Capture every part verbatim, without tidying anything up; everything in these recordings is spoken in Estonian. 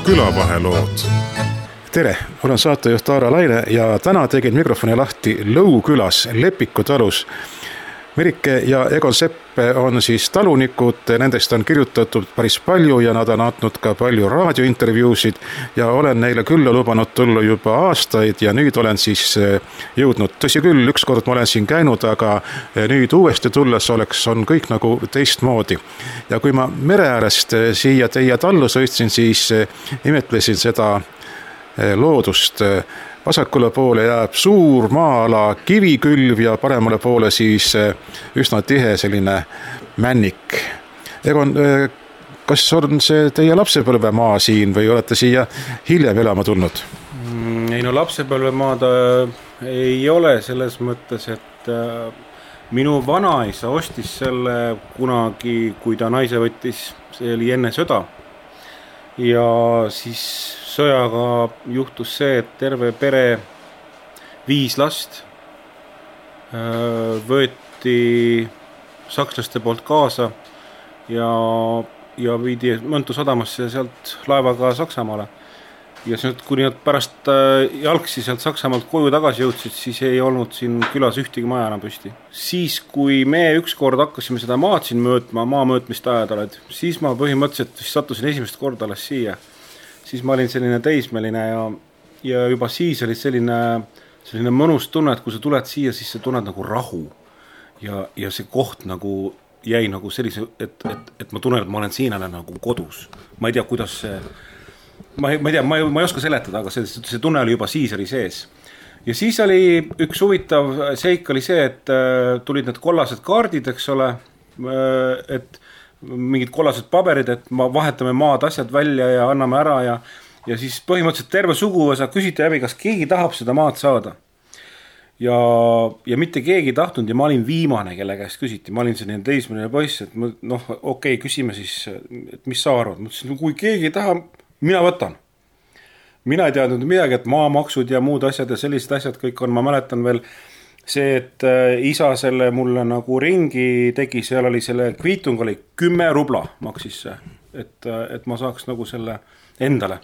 külavahelood. Tere, olen saatejuht Aara Laine ja täna tegin mikrofoni lahti Lõu külas Lepiku talus. Merike ja Egon Sepp on siis talunikud, nendest on kirjutatud päris palju ja nad on andnud ka palju raadiointervjuusid ja olen neile külla lubanud tulla juba aastaid ja nüüd olen siis jõudnud. Tõsi küll, ükskord ma olen siin käinud, aga nüüd uuesti tulles oleks, on kõik nagu teistmoodi. Ja kui ma mere äärest siia teie tallu sõitsin, siis imetlesin seda loodust. Vasakule poole jääb suur maa-ala kivikülv ja paremale poole siis üsna tihe selline männik. Egon, kas on see teie lapsepõlvemaa siin või olete siia hiljem elama tulnud? Ei no lapsepõlvemaa ta ei ole selles mõttes, et minu vanaisa ostis selle kunagi, kui ta naise võttis, see oli enne sõda. Ja siis sõjaga juhtus see, et terve pere viis last võeti sakslaste poolt kaasa ja, ja viidi Mõntu sadamasse ja sealt laevaga Saksamaale. Ja sealt, kui nad pärast jalgsi sealt Saksamaalt koju tagasi jõudsid, siis ei olnud siin külas ühtegi maja enam püsti. Siis, kui me ükskord hakkasime seda maad siin möötma, maa möötmist ajad oled, siis ma põhimõtteliselt sattusin esimest korda alles siia. Siis ma olin selline teismeline ja, ja juba siis oli selline, selline mõnus tunne, et kui sa tuled siia, siis sa tunned nagu rahu. Ja, ja see koht nagu jäi nagu sellise, et, et, et ma tunnen, et ma olen siin nagu kodus. Ma ei tea, kuidas see... Ma ei, ma ei tea, ma ei, ma ei oska seletada, aga see, see tunne oli juba siis oli sees. Ja siis oli üks huvitav seik oli see, et tulid need kollased kaardid, eks ole, et mingid kollased paberid, et ma vahetame maad asjad välja ja anname ära ja, ja siis põhimõtteliselt terve suguvõsa küsiti läbi, kas keegi tahab seda maad saada. Ja, ja mitte keegi tahtnud ja ma olin viimane, kelle käest küsiti. Ma olin selline teismeline poiss, et ma, noh, okei, küsime siis, et mis sa arvad. Ma ütlesin, kui keegi ei taha, mina võtan. Mina ei teadnud midagi, et maamaksud ja muud asjad ja sellised asjad kõik on. Ma mäletan veel see, et isa selle mulle nagu ringi tegi, seal oli selle kviitung oli kümme rubla maksis see, et, et ma saaks nagu selle endale.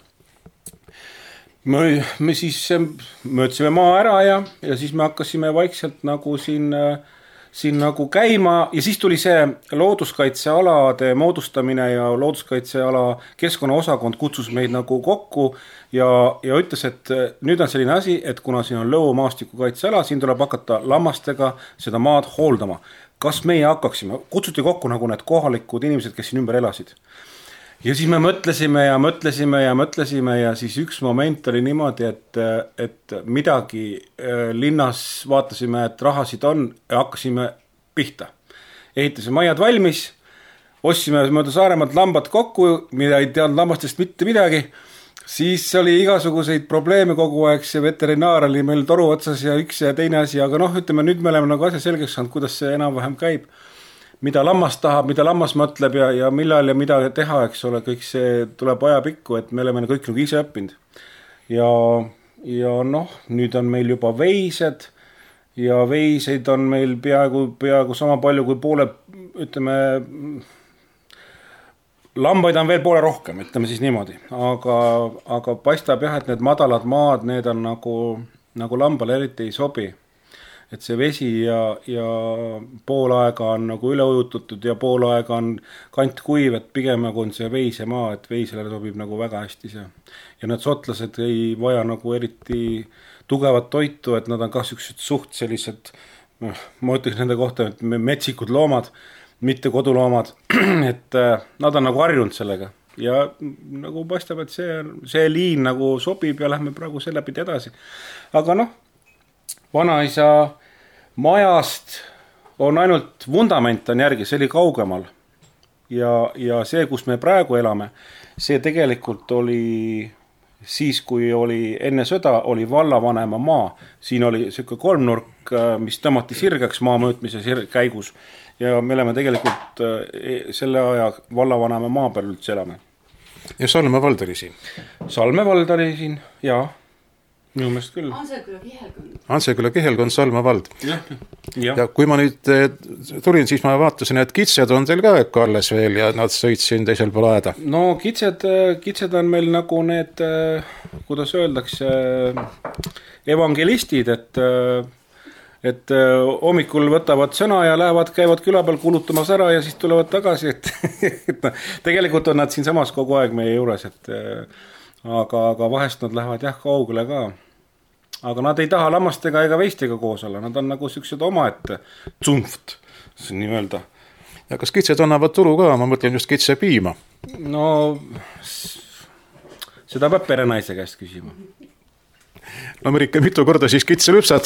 Me, me siis möötsime maa ära ja, ja siis me hakkasime vaikselt nagu siin, siin nagu käima ja siis tuli see looduskaitsealade moodustamine ja looduskaitseala keskkonnaosakond kutsus meid nagu kokku ja, ja ütles, et nüüd on selline asi, et kuna siin on Lõu maastikukaitseala, siin tuleb hakata lammastega seda maad hooldama. Kas meie hakkaksime? Kutsuti kokku nagu need kohalikud inimesed, kes siin ümber elasid. Ja siis me mõtlesime ja mõtlesime ja mõtlesime ja siis üks moment oli niimoodi, et, et midagi linnas vaatasime, et rahasid on ja hakkasime pihta. Ehitasime majad valmis, ostsime mööda Saaremaalt lambad kokku, mida ei teadnud lambastest mitte midagi, siis oli igasuguseid probleeme kogu aeg, see veterinaar oli meil toru otsas ja üks ja teine asi, aga noh, ütleme, nüüd me oleme nagu asja selgeks saanud, kuidas see enam-vähem käib. Mida lammas tahab, mida lammas mõtleb ja, ja millal ja mida teha, eks ole, kõik see tuleb aja pikku, et me oleme kõik nagu ise õppinud. Ja, ja noh, nüüd on meil juba veised ja veiseid on meil peaaegu, peaaegu sama palju kui poole, ütleme, lambaid on veel poole rohkem, ütleme siis niimoodi. Aga, aga paistab jah, et need madalad maad, need on nagu, nagu lambale eriti ei sobi. Et see vesi ja, ja pool aega on nagu üle ujutatud ja pool aega on kant kuiv, et pigem nagu on see veisemaa, et veisele sobib nagu väga hästi see. Ja need sotlased ei vaja nagu eriti tugevat toitu, et nad on ka sellised suht sellised, ma ütleks nende kohta, et metsikud loomad, mitte koduloomad, et nad on nagu harjunud sellega. Ja nagu paistab, et see, see liin nagu sobib ja lähme praegu selle pidi edasi. Aga noh, vanaisa majast on ainult vundament on järgi, see oli kaugemal. Ja, ja see, kus me praegu elame, see tegelikult oli siis, kui oli enne sõda, oli vallavanema maa. Siin oli selline kolmnurk, mis tõmmati sirgeks maa mõõtmise käigus. Ja me oleme tegelikult selle aja vallavanema maa peal üldse elame. Ja Salme vald oli siin? Salme vald oli siin, jaa. Minu meelest küll. Anseküla Kihelkond. Anseküla Kihelkond, Salma vald. Ja, ja. ja kui ma nüüd tulin, siis ma vaatasin, et kitsed on teil ka äkki alles veel ja nad sõid siin teisel pool aeda. No kitsed, kitsed on meil nagu need, kuidas öeldakse, evangelistid, et et hommikul võtavad sõna ja lähevad, käivad küla peal kulutamas ära ja siis tulevad tagasi, et, et tegelikult on nad siin samas kogu aeg meie juures, et aga, aga vahest nad lähevad jah kaugele ka. Aga nad ei taha lammastega ega veistega koos olla, nad on nagu siuksed omaette tsunft, see nii öelda. Ja kas kitsed annavad tulu ka, ma mõtlen just kitse piima? No seda peab perenaise käest küsima. No Merike, mitu korda siis kitse lüpsad?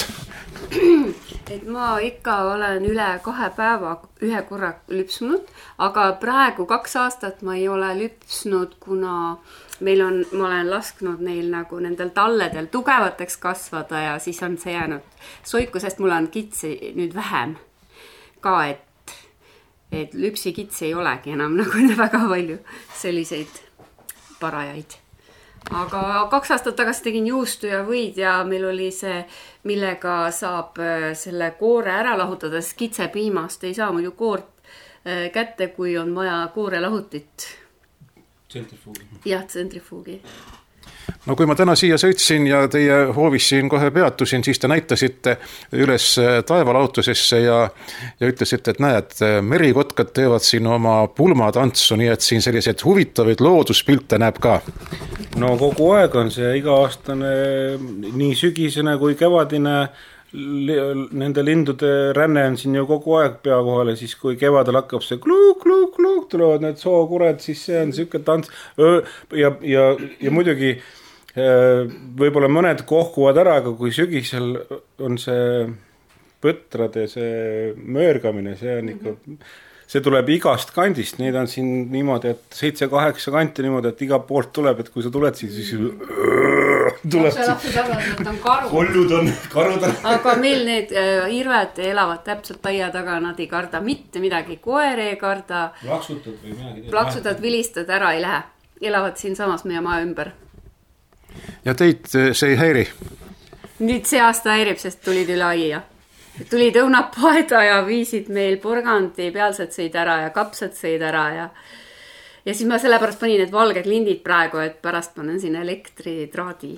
Et ma ikka olen üle kahe päeva ühe korra lüpsnud, aga praegu kaks aastat ma ei ole lüpsnud, kuna meil on, ma olen lasknud neil nagu nendel talledel tugevateks kasvada ja siis on see jäänud soiku, sest mul on kitsi nüüd vähem ka, et, et lüpsi kitsi ei olegi enam nagu väga palju selliseid parajaid. Aga kaks aastat tagasi tegin juustu ja võid ja meil oli see, millega saab selle koore ära lahutada, sest kitsepiimast ei saa muidu koort kätte, kui on vaja koore lahutit. Tsentrifuugi. Jah, tsentrifuugi. No kui ma täna siia sõitsin ja teie hoovis siin kohe peatusin, siis te näitasite üles taevalautusesse ja, ja ütlesite, et näed, merikotkad teevad siin oma pulmatantsu, nii et siin selliseid huvitavaid looduspilte näeb ka. No kogu aeg on see iga-aastane nii sügisene kui kevadine nende lindude ränne on siin ju kogu aeg pea kohale, siis kui kevadel hakkab see kluk, kluk, kluk, tulevad need sookured, siis see on siuke tants ja, ja, ja muidugi võib-olla mõned kohkuvad ära, aga kui sügisel on see põtrad ja see möörgamine, see on ikka, see tuleb igast kandist, neid on siin niimoodi, et seitse-kaheksa kanti niimoodi, et iga poolt tuleb, et kui sa tuled, siis siis tuleb siin. Kollud on, karud on. Aga meil need hirved elavad täpselt taia taga, nad ei karda mitte midagi, koer ei karda. Plaksutad või midagi. Plaksutad, vilistad, ära ei lähe. Elavad siin samas meie maa ümber. Ja teid see ei häiri? Nüüd see aasta häirib, sest tulid üle aia. Tulid õunapaeda ja viisid meil porgandi pealsed sõid ära ja kapsad sõid ära ja ja siis ma sellepärast panin need valged lindid praegu, et pärast panen siin elektritraadi.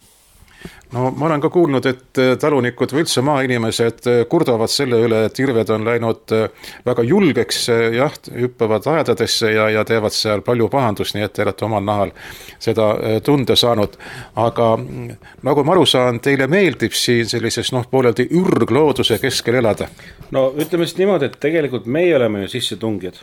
No ma olen ka kuulnud, et talunikud või üldse maainimesed kurdavad selle üle, et hirved on läinud väga julgeks, jah, hüppavad aedadesse ja, ja teevad seal palju pahandust, nii et te olete omal nahal seda tunde saanud. Aga nagu ma aru saan, teile meeldib siin sellises noh, pooleldi ürglooduse keskel elada? No ütleme siis niimoodi, et tegelikult meie oleme ju sisse tungijad.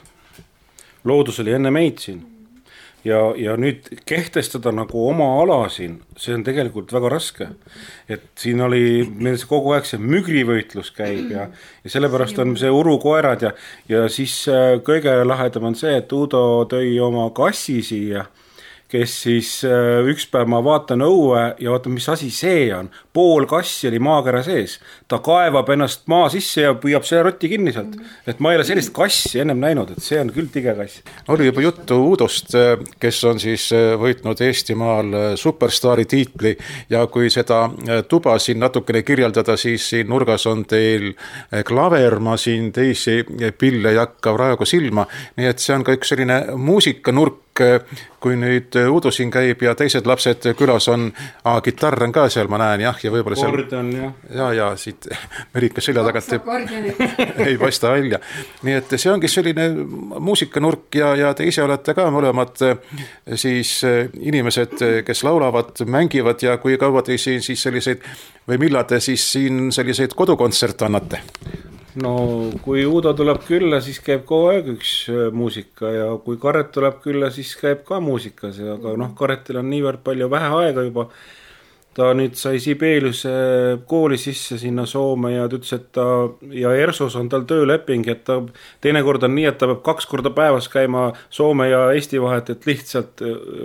Loodus oli enne meid siin. Ja, ja nüüd kehtestada nagu oma ala siin, see on tegelikult väga raske. Et siin oli, meil see kogu aeg see mügrivõitlus käib ja, ja sellepärast on see urukoerad ja, ja siis kõige lahedam on see, et Udo tõi oma kassi siia, kes siis üks päev ma vaatan õue ja vaatan, mis asi see on. Pool kassi oli maakera sees. Ta kaevab ennast maa sisse ja püüab see rotti kinni sealt. Et ma ei ole sellist kassi ennem näinud, et see on küll tige kass. Oli juba juttu Udost, kes on siis võitnud Eestimaal superstaari tiitli ja kui seda tuba siin natukene kirjeldada, siis siin nurgas on teil klaver, ma siin teisi pille ei hakka praegu silma. Nii et see on ka üks selline muusikanurk, kui nüüd Udo siin käib ja teised lapsed külas on, a, gitarr on ka seal, ma näen, jah, ja võib-olla seal... Kord on, jah. Ja, ja, siit Merike selja tagant ei paista välja. Nii et see ongi selline muusikanurk ja, ja te ise olete ka mõlemad siis inimesed, kes laulavad, mängivad ja kui kaua te siin siis selliseid, või millal te siis siin selliseid kodukontserte annate? No kui Udo tuleb külla, siis käib kogu aeg üks muusika ja kui Karet tuleb külla, siis käib ka muusikas, aga noh, Karetil on niivõrd palju vähe aega juba. Ta nüüd sai Sibeliuse kooli sisse sinna Soome ja ta ütles, et ta, ja Ersos on tal tööleping, et ta teinekord on nii, et ta peab kaks korda päevas käima Soome ja Eesti vahet, et lihtsalt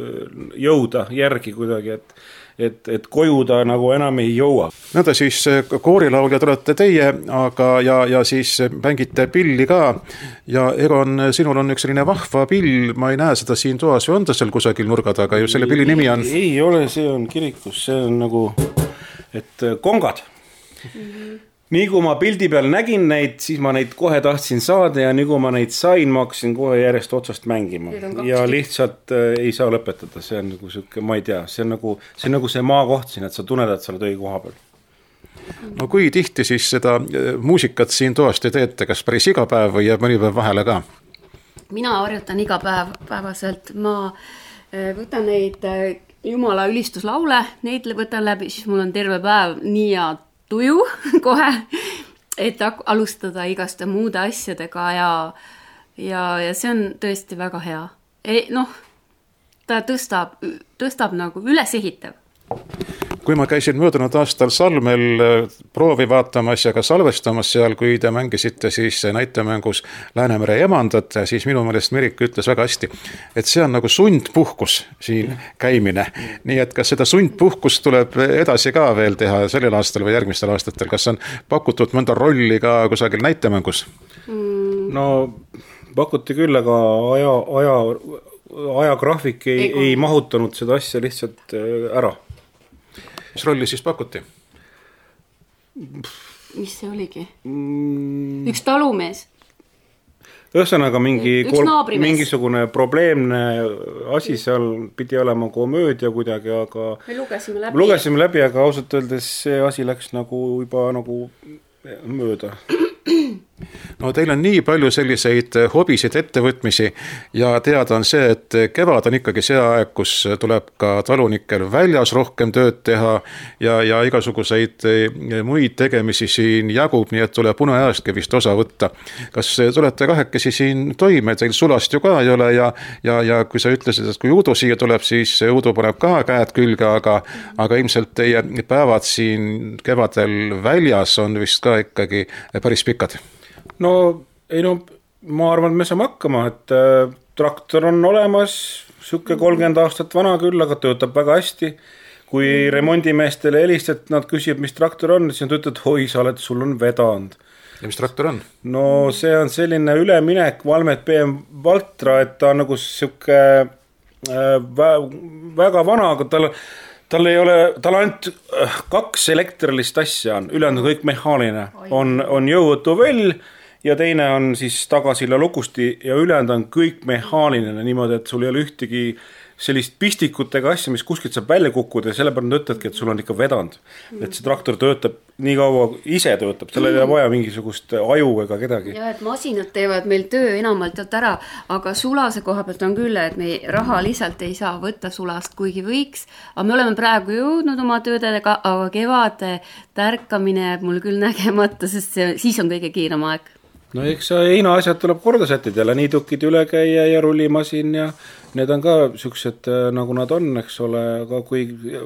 jõuda järgi kuidagi, et Et, et koju ta nagu enam ei jõua. Nõnda siis koorilauljad olete teie, aga ja, ja siis mängite pilli ka. Ja Egon, sinul on üks selline vahva pill, ma ei näe seda siin toas, või on ta seal kusagil nurga taga, ju selle pilli nimi on? Ei, ei ole, see on kirikus, see on nagu et kongad mm-hmm. nii kui ma pildi peal nägin neid, siis ma neid kohe tahtsin saada ja nii kui ma neid sain, ma hakkasin kohe järjest otsast mängima ja lihtsalt äh, ei saa lõpetada, see on nagu siuke, ma ei tea, see on nagu see, on nagu see maakoht siin, et sa tunned, et sa oled õige koha peal. No kui tihti siis seda muusikat siin toast ei teete, kas päris iga päev või jääb mõni päev vahele ka? Mina harjutan iga päev päevaselt, ma võtan neid Jumala ülistuslaule, neid võtan läbi, siis mul on terve päev nii ja tuju kohe, et alustada igaste muude asjadega ja, ja, ja see on tõesti väga hea. Ei, noh, ta tõstab, tõstab nagu ülesehitav. Kui ma käisin möödunud aastal Salmel proovi vaatamas ja ka salvestamas seal, kui te mängisite siis näitemängus Läänemere emandat, siis minu meelest Merik ütles väga hästi, et see on nagu sundpuhkus siin käimine. Nii et kas seda sundpuhkust tuleb edasi ka veel teha sellel aastal või järgmistel aastatel? Kas on pakutud mõnda rolli ka kusagil näitemängus? No pakuti küll, aga aja, aja, ajagraafik ei, ei mahutanud seda asja lihtsalt ära. Mis rolli siis pakuti? Mis see oligi? Mm. Üks talumees. Ühesõnaga mingi kolm, mingisugune probleemne asi seal pidi olema komöödia kuidagi, aga me lugesime läbi. lugesime läbi, aga ausalt öeldes see asi läks nagu juba nagu mööda. No teil on nii palju selliseid hobisid, ettevõtmisi ja teada on see, et kevad on ikkagi see aeg, kus tuleb ka talunikel väljas rohkem tööd teha ja, ja igasuguseid muid tegemisi siin jagub, nii et tuleb uneajastki vist osa võtta. Kas tulete kahekesi siin toime, teil sulast ju ka ei ole ja, ja, ja kui sa ütlesid, et kui Uudo siia tuleb, siis Uudo paneb ka käed külge, aga, aga ilmselt teie päevad siin kevadel väljas on vist ka ikkagi päris pikad. No ei no, ma arvan, et me saame hakkama, et äh, traktor on olemas, siuke kolmkümmend aastat vana küll, aga töötab väga hästi. Kui remondimeestele helistad, nad küsib, mis traktor on, siis nad ütlevad, oi, sa oled, sul on vedanud. Ja mis traktor on? No see on selline üleminek Valmet B M Valtra, et ta on nagu siuke äh, väga vana, aga tal Tal ei ole, tal ainult kaks elektrilist asja on, ülejäänud kõik mehaaline. On, on jõuõtu veel ja teine on siis tagasilla lukusti ja ülejäänud on kõik mehaaline niimoodi, et sul ei ole ühtegi sellist pistikutega asja, mis kuskilt saab välja kukkuda ja sellepärast nad ütlevadki, et sul on ikka vedanud. Et see traktor töötab nii kaua, ise töötab, selle ei ole vaja mingisugust aju ega kedagi. Ja, et masinad teevad meil töö enamalt ära, aga sulase koha pealt on küll, et me raha lihtsalt ei saa võtta sulast, kuigi võiks. Aga me oleme praegu jõudnud oma töödega, aga kevade tärkamine jääb mul küll nägemata, sest see, siis on kõige kiirem aeg. No eks heina asjad tuleb korda sättida jälle, nii tukid üle käia ja rullimasin ja need on ka siuksed nagu nad on, eks ole, aga kui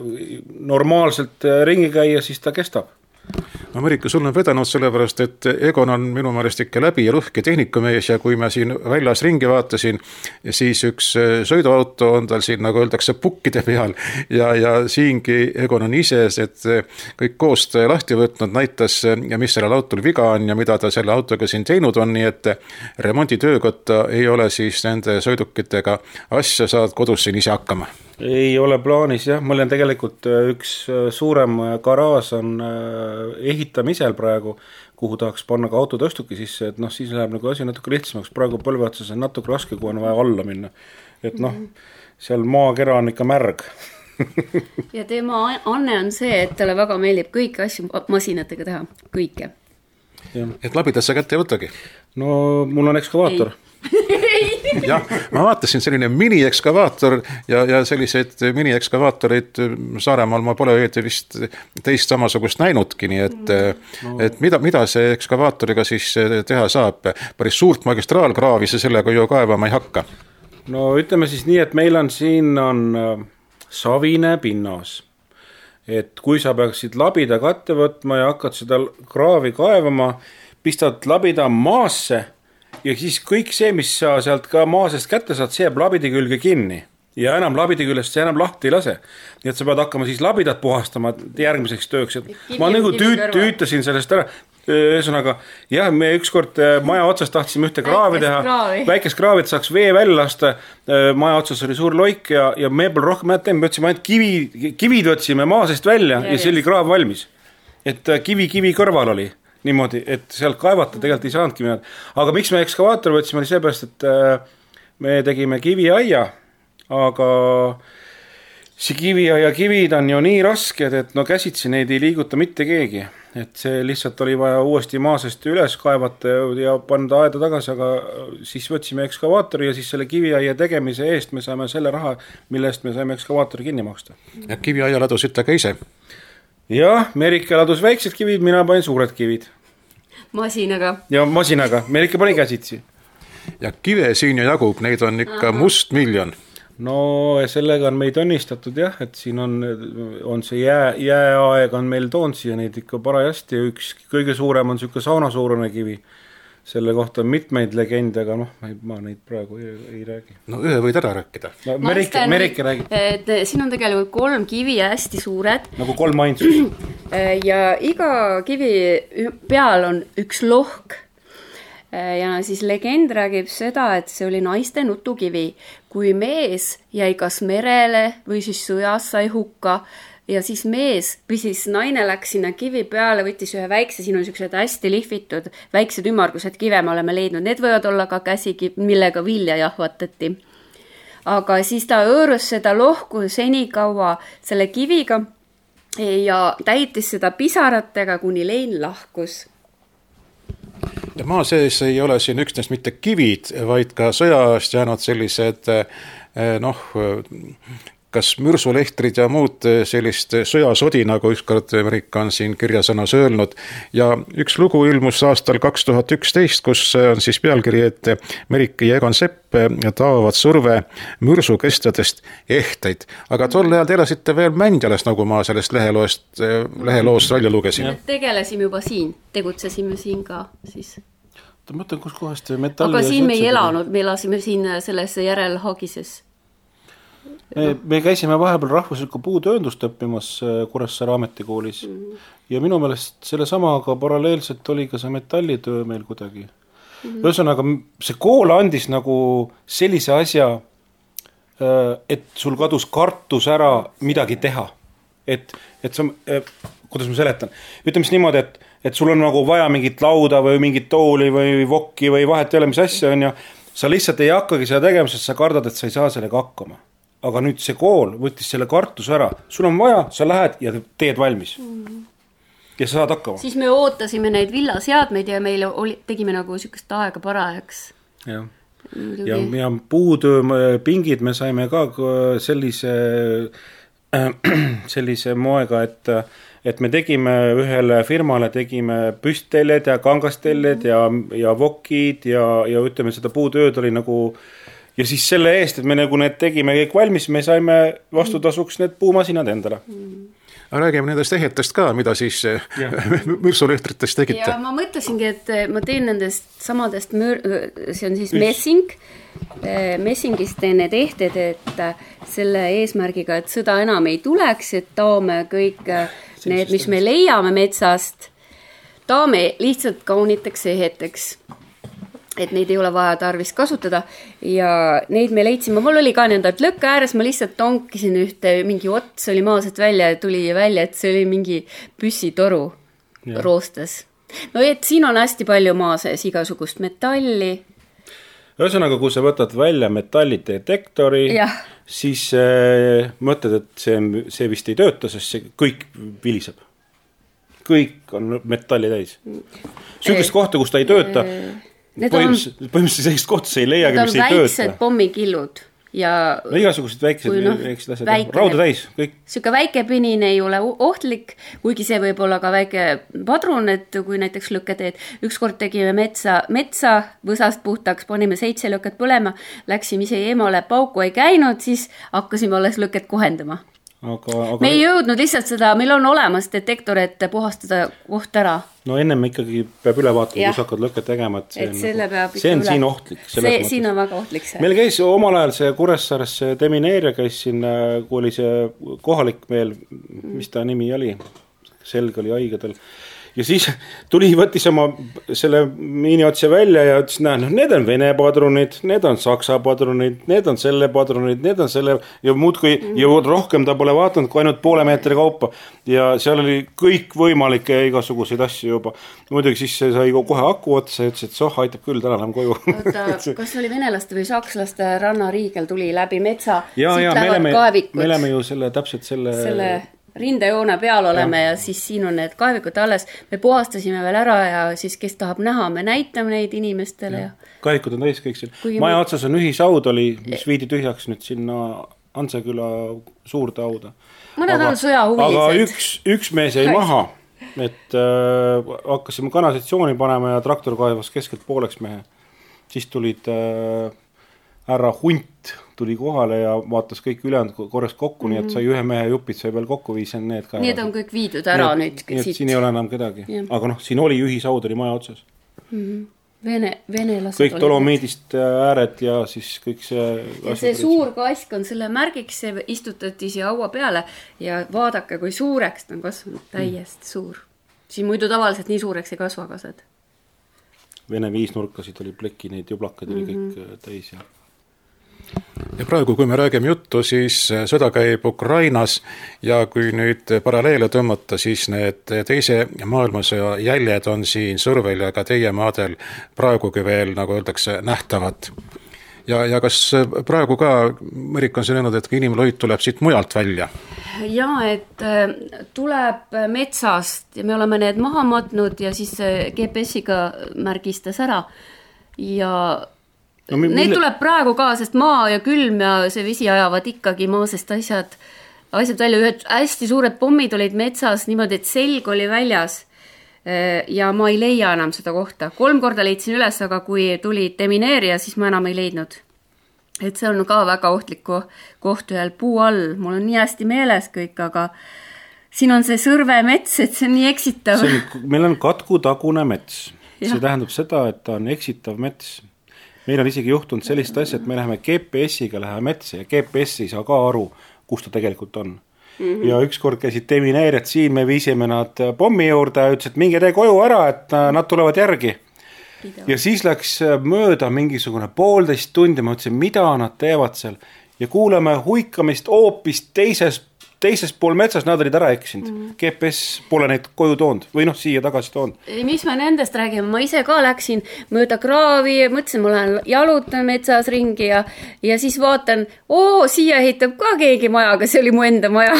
normaalselt ringi käia, siis ta kestab. No Merike, sul on vedanud sellepärast, et Egon on minu meelest ikka läbi ja lõhki tehnikamees ja kui ma siin väljas ringi vaatasin, siis üks sõiduauto on tal siin, nagu öeldakse, pukkide peal ja, ja siingi Egon on ise, et kõik koost lahti võtnud, näitas, mis sellel autol viga on ja mida ta selle autoga siin teinud on, nii et remonditöökotta ei ole siis nende sõidukitega asja, saad kodus siin ise hakkama. Ei ole plaanis, jah. Mul on tegelikult üks suurem garaaž on ehitamisel praegu, kuhu tahaks panna ka autotõstuki sisse, et noh, siis läheb nagu asi natuke lihtsamaks. Praegu põlve otsas on natuke raske, kui on vaja alla minna. Et noh, seal maakera on ikka märg. Ja tema anne on see, et talle väga meeldib kõiki asju masinatega teha. Kõike. Ja. Et labidasse kätte ei võtagi? No, mul on ekskavaator. Jah, ma vaatasin selline mini-ekskavaator ja, ja sellised mini-ekskavaatorid Saaremaal ma pole vist teist samasugust näinudki, nii et, no. et mida, mida see ekskavaatoriga siis teha saab? Päris suurt magistraalkraavi see sellega ju kaevama ei hakka. No ütleme siis nii, et meil on siin on savine pinnas. Et kui sa peaksid labida katte võtma ja hakkad seda kraavi kaevama, pistad labida maasse ja siis kõik see, mis sa sealt ka maasest kätte saad, see jääb labidi külge kinni. Ja enam labidi küljest see enam lahti ei lase. Nii et sa pead hakkama siis labidat puhastama järgmiseks tööks. Et ma nagu tüüt, tüütasin sellest ära. ühesõnaga, jah, me ükskord maja otsas tahtsime ühte kraavi teha, kraavi. väikest kraavi, et saaks vee välja lasta, maja otsas oli suur loik ja, ja me pole rohkem mäletan, me otsime ainult kivi, kivid otsime maa seest välja ja, ja see oli kraav valmis. Et kivi kivi kõrval oli niimoodi, et sealt kaevata tegelikult ei saanudki midagi. Aga miks me ekskavaator võtsime oli seepärast, et me tegime kiviaia, aga see kiviaia kivid on ju nii rasked, et no käsitsi neid ei liiguta mitte keegi. Et see lihtsalt oli vaja uuesti maasest üles kaevata ja panna aeda tagasi, aga siis võtsime ekskavaatori ja siis selle kiviaia tegemise eest me saime selle raha, mille eest me saime ekskavaatori kinni maksta. Ja kiviaia ladusite ka ise? Jah, Merike ladus väiksed kivid, mina panin suured kivid. Masinaga. Ja masinaga, Merike pani käsitsi. Ja kive siin ja jagub, neid on ikka Aha. must miljon. No sellega on meid õnnistatud jah, et siin on, on see jää, jääaeg on meil toon siia neid ikka parajasti ja üks kõige suurem on selline saunasuurune kivi. Selle kohta on mitmeid legende, aga noh, ma neid praegu ei, ei räägi. No ühe võid ära rääkida. No, Merike, Merike räägi. Et siin on tegelikult kolm kivi hästi suured. Nagu kolm ainsust. Ja iga kivi peal on üks lohk. Ja siis legend räägib seda, et see oli naiste nutukivi. Kui mees jäi kas merele või siis sõjas sai hukka ja siis mees või siis naine läks sinna kivi peale, võttis ühe väikse, siin on sellised hästi lihvitud väiksed ümmargused kive, me oleme leidnud. Need võivad olla ka käsikiv, millega vilja jahvatati. Aga siis ta õõrus seda lohku senikaua selle kiviga ja täitis seda pisaratega, kuni lein lahkus. Ja maa sees ei ole siin üksnes mitte kivid, vaid ka sõjaast jäänud sellised noh, kas mürsulehtrid ja muud sellist sõjasodi, nagu ükskord Merike on siin kirjasõnas öelnud. Ja üks lugu ilmus aastal kaks tuhat üksteist, kus on siis pealkiri, et Merike ja Egon Sepp taovad surve mürsukestjadest ehteid. Aga tol ajal te elasite veel Mändjalas, nagu ma sellest leheloost, leheloost välja lugesin. Tegelesime juba siin, tegutsesime siin ka siis. Ta mõtlen, kus kohast metalli... Aga siin me ei elanud, me elasime siin selles järelhagises. Me, me käisime vahepeal rahvuslikku puutööndust õppimas Kuressaare ametikoolis mm-hmm. ja minu meelest selle samaga paralleelselt oli ka see metallitöö meil kuidagi. Mm-hmm. Ühesõnaga, see kool andis nagu sellise asja, et sul kadus kartus ära midagi teha. Et, et sa, kuidas ma seletan? Ütleme siis niimoodi, et, et sul on nagu vaja mingit lauda või mingit tooli või vokki või vahet ei ole, mis asja on ja sa lihtsalt ei hakkagi seda tegema, sest sa kardad, et sa ei saa sellega hakkama. Aga nüüd see kool võttis selle kartus ära. Sul on vaja, sa lähed ja teed valmis. Mm-hmm. Ja sa saad hakkama. Siis me ootasime neid villaseadmeid ja meil oli, tegime nagu sükest aega parajaks. Ja, ja, ja puutöö pingid me saime ka sellise, äh, sellise moega, et, et me tegime ühele firmale, tegime püstteled ja kangasteled mm-hmm. ja, ja vokid ja, ja ütleme, seda puutööd oli nagu... Ja siis selle eest, et me nagu need tegime kõik valmis, me saime vastutasuks need puumasinad endale. Aga räägime nendest ehetest ka, mida siis mürsulehtritest tegite. Ja ma mõtlesingi, et ma teen nendest samadest, müür... see on siis messing, messingist teen need ehted, et selle eesmärgiga, et sõda enam ei tuleks, et taome kõik need, mis me leiame metsast, taome lihtsalt kauniteks eheteks. Et neid ei ole vaja tarvis kasutada ja neid me leidsime, mul oli ka nendelt lõkke ääres, ma lihtsalt tonkisin ühte, mingi ots oli maasest välja ja tuli välja, et see oli mingi püssitoru ja. Roostes. No et siin on hästi palju maa sees igasugust metalli. Ühesõnaga, kui sa võtad välja metallidetektori, ja. Siis äh, mõtled, et see, see vist ei tööta, sest see kõik viliseb. Kõik on metalli täis. Sükest kohta, kus ta ei tööta, põhimõtteliselt, põhimõtteliselt sellist kohta see ei leiagi, mis ei tööta. Need on väiksed pommikillud ja no, igasugused väiksed, no, väiksed asjad, väike, rauda täis kõik. Süke väike pinin ei ole ohtlik, kuigi see võib olla ka väike padrun, et kui näiteks lõkke teed. Ükskord tegime metsa, metsa võsast puhtaks, panime seitse lõket põlema, läksime ise eemale, pauku ei käinud, siis hakkasime alles lõket kohendama. Aga, aga... Me ei jõudnud lihtsalt seda, meil on olemas detektor, et puhastada koht ära. No ennem ikkagi peab üle vaatama, kus hakkad lõket tegema, et see, et see, nagu, see on üle. Siin ohtlik. See, siin on väga ohtlik see. Meil käis omal ajal see Kuressaares see demineerija käis siin, kui oli see kohalik meil, mis ta nimi oli, selg oli haigedel. ja siis tuli, võttis oma selle miiniotsi välja ja ütles, näe, noh, need on Vene padrunid, need on Saksa padrunid, need on selle padrunid, need on selle ja muud kui, mm. ja rohkem ta pole vaatanud kui ainult poole meetri kaupa ja seal oli kõik võimalikke igasuguseid asju juba. Muidugi siis see sai kohe aku otsa ja ütles, et soh, aitab küll, täna lähen koju. Oota, kas oli venelaste või sakslaste rannariigel tuli läbi metsa, ja, siit ja, lähevad me kaevikud. Me oleme ju selle, täpselt selle... selle rindejoone peal oleme ja. ja siis siin on need kaevikud alles. Me puhastasime veel ära ja siis kes tahab näha, me näitame neid inimestele. Ja. Ja... Kaevikud on täis kõik siin. Kuigi maja me... otsas on ühisaud oli, mis viidi tühjaks nüüd sinna Anseküla suurde auda. Mõned aga, on sõjahuvilised. Aga üks, üks mees jäi maha, et äh, hakkasime kanalisatsiooni panema ja traktor kaevas keskelt pooleks mehe. Siis tulid äh, härra Hunt tuli kohale ja vaatas kõik ülejäänud korras kokku, mm-hmm. nii et sai ühe mehe jupid sai veel kokku viisen need ka. Need on kõik viidud ära nii, nüüd. Nii et siin ei ole enam kedagi. Ja. Aga noh, siin oli ühisaud, oli maja otsas. Mm-hmm. Vene, venelased kõik dolomiidist ääred ja siis kõik see... Ja see suur kask on selle märgiks, see istutati siia haua peale ja vaadake, kui suureks ta on kasvanud, täiesti mm. suur. Siin muidu tavaliselt nii suureks ei kasva kased. Vene viisnurkasid oli pleki, neid jublakaid oli mm-hmm. kõik täis ja... Ja praegu, kui me räägime juttu, siis sõda käib Ukrainas ja kui nüüd paralleele tõmmata, siis need teise maailmasõja jäljed on siin Sõrvel ja ka teie maadel praegugi veel, nagu öeldakse, nähtavad. Ja, ja kas praegu ka, Merik on siin öelnud, et inimloid tuleb siit mujalt välja? Ja, et tuleb metsast ja me oleme need maha matnud ja siis G P S-iga märgistas ära ja... No, mille... Need tuleb praegu ka, sest maa ja külm ja see vesi ajavad ikkagi maasest asjad, asjad välja. Ühed hästi suured pommid olid metsas niimoodi, et selg oli väljas ja ma ei leia enam seda kohta. Kolm korda leidsin üles, aga kui tuli demineerija, siis ma enam ei leidnud. Et see on ka väga ohtliku koht ühel puu all. Mul on nii hästi meeles kõik, aga siin on see Sõrve mets, et see on nii eksitav. See on, meil on katkutagune mets. Ja. See tähendab seda, et ta on eksitav mets. Meil on isegi juhtunud sellist asja, et me läheme G P S-iga läheme metsa ja G P S ei saa ka aru, kus ta tegelikult on. Mm-hmm. Ja ükskord käisid demineerijad siin, me viisime nad pommi juurde ja ütles, et minge tee koju ära, et nad tulevad järgi. Video. Ja siis läks mööda mingisugune poolteist tundi, ma ütlesin, mida nad teevad seal. Ja kuuleme huikamist hoopis teises teises pool metsas nad olid ära eksinud. Mm. G P S pole neid koju toond või noh, siia tagasi toond. Mis me nendest räägime? Ma ise ka läksin mööda kraavi, mõtlesin, ma lähen jalutan metsas ringi ja, ja siis vaatan, oo, siia ehitab ka keegi maja, aga see oli mu enda maja.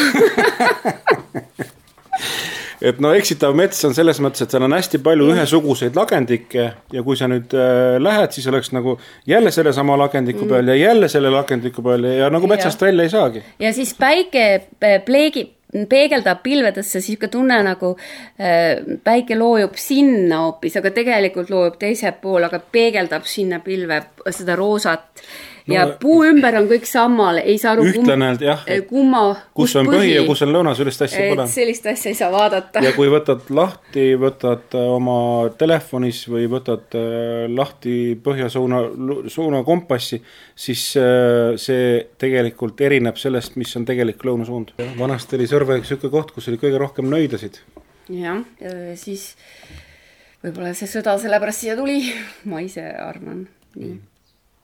Et no eksitav mets on selles mõttes, et seal on hästi palju ühesuguseid lagendikke ja kui sa nüüd äh, lähed, siis oleks nagu jälle selle sama lagendiku peal mm. ja jälle selle lagendiku peal ja nagu metsast ja. Välja ei saagi. Ja siis päike pleegi, peegeldab pilvedesse, siis ka tunne nagu äh, päike loojub sinna hoopis, aga tegelikult loojub teise pool, aga peegeldab sinna pilve seda roosat. Ja no, puu ümber on kõik samal, ei saa aru ühtlane, kum, jah, kumma, kus on põhi ja kus on lõuna, sellist asja pole. Sellist asja ei saa vaadata. Ja kui võtad lahti, võtad oma telefonis või võtad lahti põhjasuuna suuna kompassi, siis see tegelikult erineb sellest, mis on tegelik lõunasuund. Vanasti oli Sõrve üks üke koht, kus oli kõige rohkem nõidasid. Jah, siis võib-olla see sõda sellepärast siia tuli, ma ise arvan nii. Mm.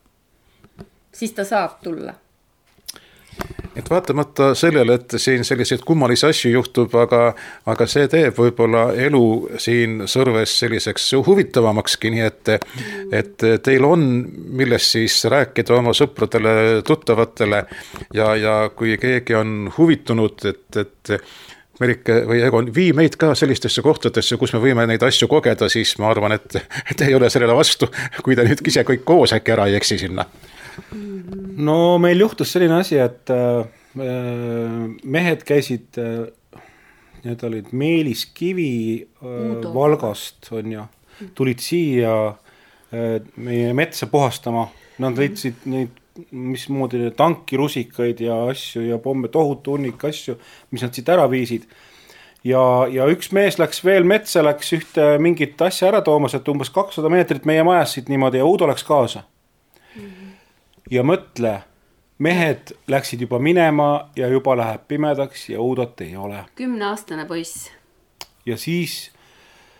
Siis ta saab tulla. Et vaatamata sellele, et siin selliseid kummalisi asju juhtub, aga, aga see teeb võib-olla elu siin Sõrves selliseks huvitavamakski, nii et, et teil on millest siis rääkida oma sõpradele, tuttavatele ja, ja kui keegi on huvitunud, et, et Merike või Egon, vii meid ka sellistesse kohtadesse, kus me võime neid asju kogeda, siis ma arvan, et, et ei ole sellele vastu, kui te nüüd ise kõik koos äkki ära ei eksi sinna. No meil juhtus selline asi, et äh, mehed käisid, äh, need olid Meelis Kivi äh, Valgast, on ju, tulid siia äh, meie metsa puhastama. Nad leidsid neid, mismoodi tankirusikaid ja asju ja pomme, tohutu hunnik asju, mis nad siit ära viisid. Ja, ja üks mees läks veel metsa, läks ühte mingit asja ära toomas, et umbes kakssada meetrit meie majas siit niimoodi ja Uudo läks kaasa. Ja mõtle, mehed läksid juba minema ja juba läheb pimedaks ja Uudot ei ole. Kümneaastane poiss. Ja siis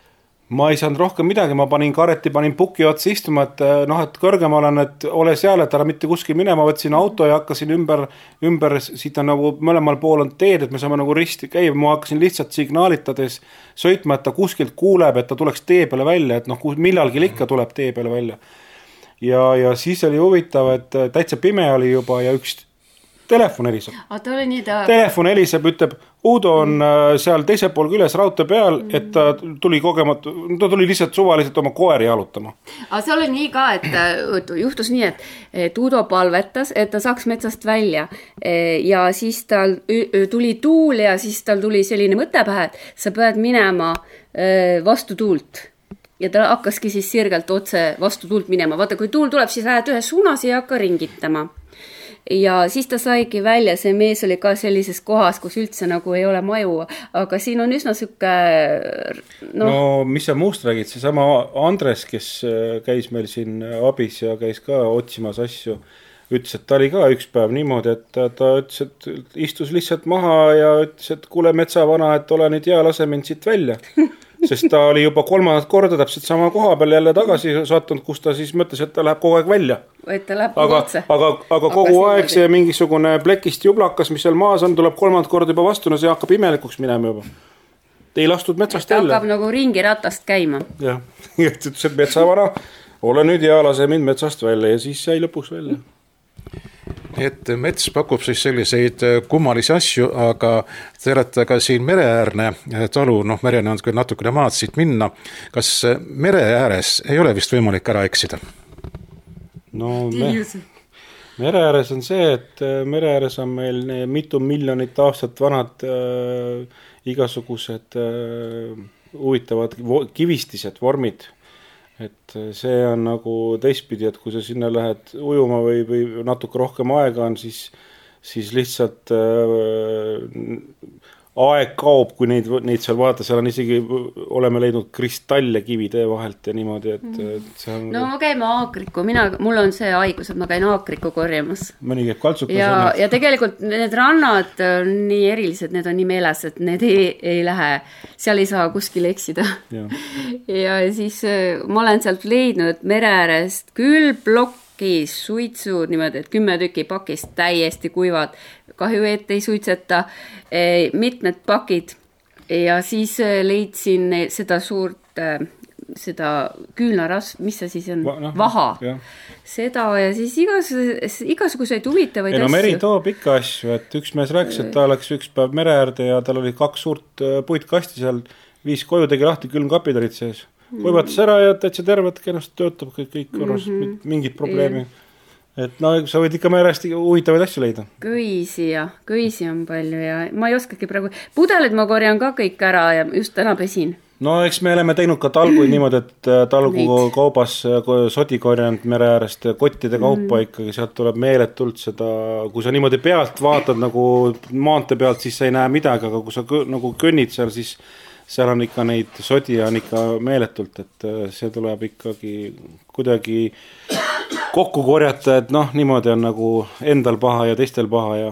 ma ei saanud rohkem midagi, ma panin kareti, panin puki otsa istuma, et noh, et kõrgemal on, et ole seal, et ära mitte kuskil minema, võtsin auto ja hakkasin ümber, ümber, siit on nagu mõlemal pool on teed, et me saame nagu risti käia, ma hakkasin lihtsalt signaalitades sõitma, et ta kuskilt kuuleb, et ta tuleks tee peale välja, et noh, millalgi ikka tuleb tee peale välja. Ja, ja siis oli huvitav, et täitsa pime oli juba ja üks telefon heliseb. Ta... Telefon heliseb, ütleb, Uudo on mm. seal teisel pool küles raudtee peal, mm. et ta tuli kogemata, ta tuli lihtsalt suvaliselt oma koeri jalutama. Aga see oli nii ka, et juhtus nii, et, et Uudo palvetas, et ta saaks metsast välja ja siis tal tuli tuul ja siis tal tuli selline mõte pähe, et sa pead minema vastu tuult. Ja ta hakkaski siis sirgelt otse vastu tuult minema. Vaata, kui tuul tuleb, siis lähed ühes suunas ja hakka ringitama. Ja siis ta saigi välja, see mees oli ka sellises kohas, kus üldse nagu ei ole maju, aga siin on üsna sükke... No, no mis sa muust räägid, see sama Andres, kes käis meil siin abis ja käis ka otsimas asju, ütles, et ta oli ka üks päev niimoodi, et ta, ta ütles, et istus lihtsalt maha ja ütles, et kuule metsavana, et ole nüüd hea, lase mind siit välja. Sest ta oli juba kolmandat korda täpselt sama koha peal jälle tagasi sattunud, kus ta siis mõtles, et ta läheb kogu aeg välja. Et ta läheb aga, otse. Aga, aga kogu aga aeg see mingisugune plekist jublakas, mis seal maas on, tuleb kolmandat korda juba vastu, no see hakkab imelikuks minema juba. Ei lastud metsast jälle. Ta hakkab nagu ringi ratast käima. Jah, et ütles, et metsavana, ole nüüd ja lase mind metsast välja ja siis sai lõpuks välja. Et mets pakub siis selliseid kummalisi asju, aga te olete ka siin mereäärne talu, noh merene on küll natukene maad siit minna. Kas mere ääres ei ole vist võimalik ära eksida? No me, mere ääres on see, et mere ääres on meil mitu miljonit aastat vanad äh, igasugused äh, huvitavad kivistised vormid. Et see on nagu teistpidi, et kui sa sinna lähed ujuma või, või natuke rohkem aega on, siis, siis lihtsalt äh, aeg kaob, kui neid, neid seal vaadata, seal on isegi, oleme leidnud kristalle kivide vahelt ja niimoodi, et, et see on... No ma käin aakriku, mina, mul on see haigus, et ma käin aakriku korjamas. Mõni käib kaltsukas. Ja, ja tegelikult need rannad on nii erilised, need on nii meeles, et need ei, ei lähe, seal ei saa kuskil eksida. Ja, ja siis ma olen sealt leidnud mere äärest küll plokis suitsud niimoodi, et kümme tüki pakist täiesti kuivad, kahju, et ei suitseta, mitmed pakid ja siis leidsin seda suurt, seda küünlarasv, mis see siis on? Va, no, Vaha. Jah. Seda ja siis igas, igasuguseid huvitavaid asju. Ei no meri toob ikka asju, et üks mees rääkis, et ta läks üks päev mere äärde ja tal oli kaks suurt puitkasti seal, viis koju tegi lahti külmkapidalid sees. Kuivatas ära ja täitsa tervet, kenast töötab kõik, kõik korras, mm-hmm. mingit probleemi. Yeah. Et no sa võid ikka meelest huvitavaid asju leida. Köisi ja köisi on palju ja ma ei oskagi praegu. Pudelid ma korjan ka kõik ära ja just täna pesin. No eks me oleme teinud ka talguid niimoodi, et talgu Neid. Kaubas sodi korjanud mere äärest kottide kaupa mm. ikkagi, sealt tuleb meeletult seda, kui sa niimoodi pealt vaatad nagu maante pealt, siis sa ei näe midagi, aga kui sa nagu kõnnid seal, siis seal on ikka neid sodi on ikka meeletult, et see tuleb ikkagi kuidagi kokku korjata, et noh, niimoodi on nagu endal paha ja teistel paha ja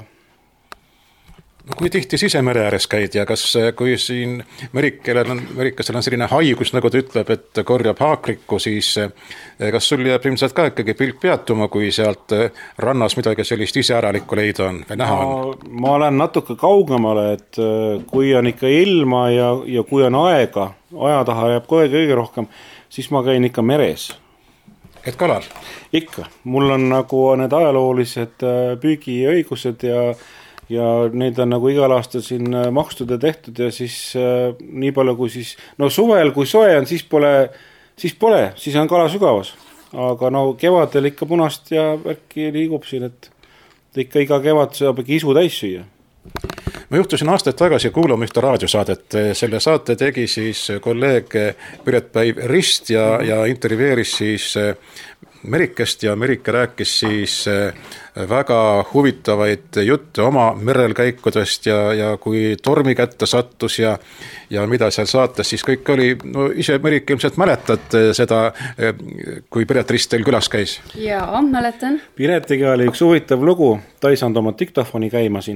kui tihti sisemere ääres käid ja kas kui siin Merikesel on, Merikesel on selline haigus, nagu ta ütleb, et korjab haakrikku, siis kas sul jääb ilmselt ka ikkagi pilk peatuma, kui sealt rannas midagi sellist iseäralikku leida on või näha on? Ma, ma olen natuke kaugemale, et kui on ikka ilma ja, ja kui on aega, aja taha jääb kohe kõige rohkem, siis ma käin ikka meres. Et kalal? Ikka. Mul on nagu need ajaloolised püügiõigused ja ja neid on nagu igal aastal siin makstud ja tehtud ja siis äh, nii palju kui siis, no suvel kui soe on, siis pole, siis pole, siis on kala sügavas. Aga no kevadel ikka punast ja värki liigub siin, et ikka iga kevad saab ikka isu täis süüa. Ma juhtusin aastaid tagasi kuulama ühte raadiosaadet, selle saate tegi siis kolleeg Piret Päiv Rist ja, ja intervjueeris siis Merikest ja Merike rääkis siis väga huvitavaid jutte oma merel käikudest ja, ja kui tormi kätte sattus ja, ja mida seal saates, siis kõik oli, no ise Merike ilmselt mäletad seda, kui Piret Rist teil külas käis? Jaa, mäletan. Piretiga oli üks huvitav lugu, ta ei saanud oma diktofoni käima siin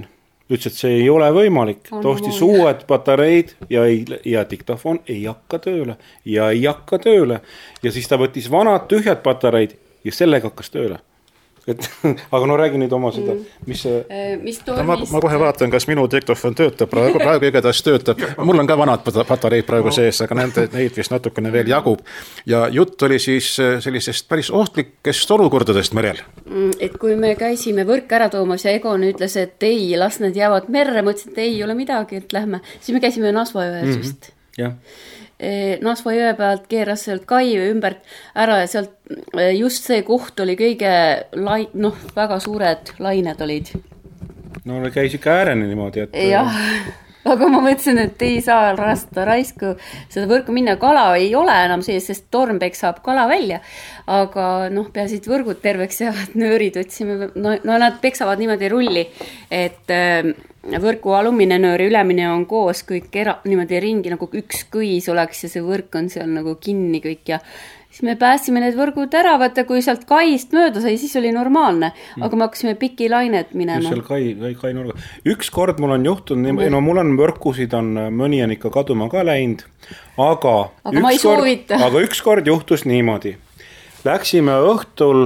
ütles, et see ei ole võimalik, ta ostis uued patareid ja, ei, ja diktafon ei hakka tööle ja ei hakka tööle ja siis ta võttis vanad tühjad patareid ja sellega hakkas tööle. Et, aga no räägi nüüd oma seda, mis see... Mis no, ma, ma kohe vaatan, kas minu diktafon töötab praegu, praegu igatahes töötab. Mul on ka vanad patareid praegu sees, aga nende, neid vist natukene veel jagub. Ja jutt oli siis sellisest päris ohtlikest olukordadest merel. Et kui me käisime võrk ära toomas ja Egon ütles, et ei, las need jäävad merre, mõtlesin, et ei ole midagi, et lähme. Siis me käisime Nasva jões mm-hmm. vist. Jah. Nasva jõe pealt keeras sealt kai ümbert ära ja sealt just see koht oli kõige lai, noh, väga suured lained olid. No käis ikka ääreni niimoodi, et... Jah, aga ma mõtlesin, et ei saa rasta raisku seda võrku minna, kala ei ole enam sees, sest tormpek saab kala välja, aga noh, peasid võrgud terveks ja nöörid võtsime, no, no nad peksavad niimoodi rulli, et võrku alumine nöör ja ülemine on koos kõik era, niimoodi ringi, nagu üks kõis oleks ja see võrk on seal nagu kinni kõik ja siis me pääsime need võrgud ära, vaata kui sealt kaist mööda sai, siis oli normaalne, aga me hakkasime piki lainet minema. Seal kai, kai, kai nurga. Üks kord mul on juhtunud, no mul on võrkusid, on mõni on ikka kaduma ka läinud, aga, aga, üks kord, aga üks kord juhtus niimoodi. Läksime õhtul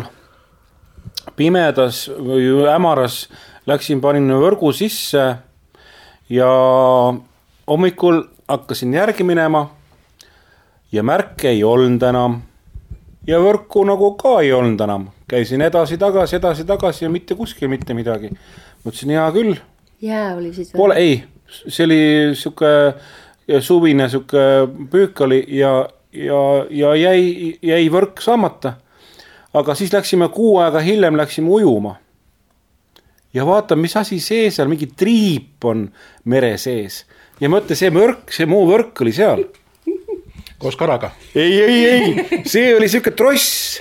pimedas või ämaras, läksin, panin võrgu sisse ja hommikul hakkasin järgi minema ja märke ei olnud enam ja võrku nagu ka ei olnud enam. Käisin edasi, tagasi, edasi, tagasi ja mitte kuskil mitte midagi. Mõtlesin, hea küll. Jää oli siis Pole, ei, see oli siuke suvine siuke püük oli ja, ja, ja jäi, jäi võrk saamata. Aga siis läksime kuu aega hiljem läksime ujuma. Ja vaata, mis asi see seal, mingi triip on mere sees. Ja mõtle, see võrk, see muu võrk oli seal. Koos karaga? Ei, ei, ei, see oli siuke tross.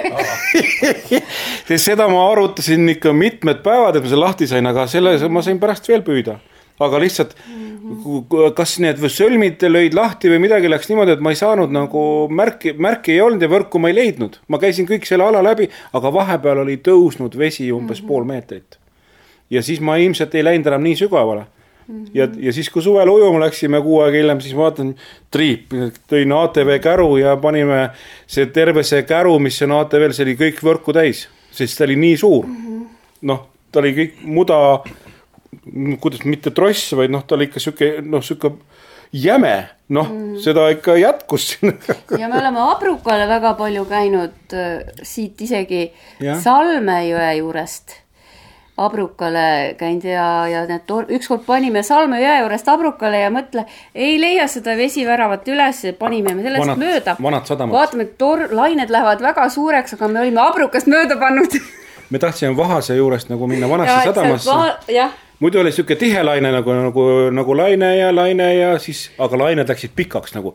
Seda ma arutasin ikka mitmed päevad, et ma selle lahti sain, aga selle ma sain pärast veel püüda. Aga lihtsalt, kas need sõlmid lõid lahti või midagi läks niimoodi, et ma ei saanud nagu märki, märki ei olnud ja võrku ma ei leidnud. Ma käisin kõik selle ala läbi, aga vahepeal oli tõusnud vesi umbes mm-hmm. pool meetrit. Ja siis ma ilmselt ei läinud enam nii sügavale. Ja, ja siis, kui suvel ujuma läksime kuu aega hiljem, siis vaatan triip, tõin A T V käru ja panime see terve see käru, mis on A T V-l, see oli kõik võrku täis, sest ta oli nii suur. Noh, ta oli kõik muda, kuidas mitte tross, vaid noh, ta oli ikka süke, noh, süke jäme, noh, mm. seda ikka jätkus. Ja me oleme Abrukale väga palju käinud siit isegi ja. Salme jõe juurest. Abrukale käinud ja, ja need tor- ükskord panime Salme jõe juurest Abrukale ja mõtle, ei leia seda vesiväravat üles, panime me sellest vanad, mööda. Vanad sadamad. Vaatame, et tor- lained lähevad väga suureks, aga me olime Abrukast mööda pannud. Me tahtsime Vahase juurest nagu minna vanasse ja, sadamasse. Va- muidu oli siuke tihe laine nagu, nagu, nagu laine ja laine ja siis, aga lained läksid pikaks nagu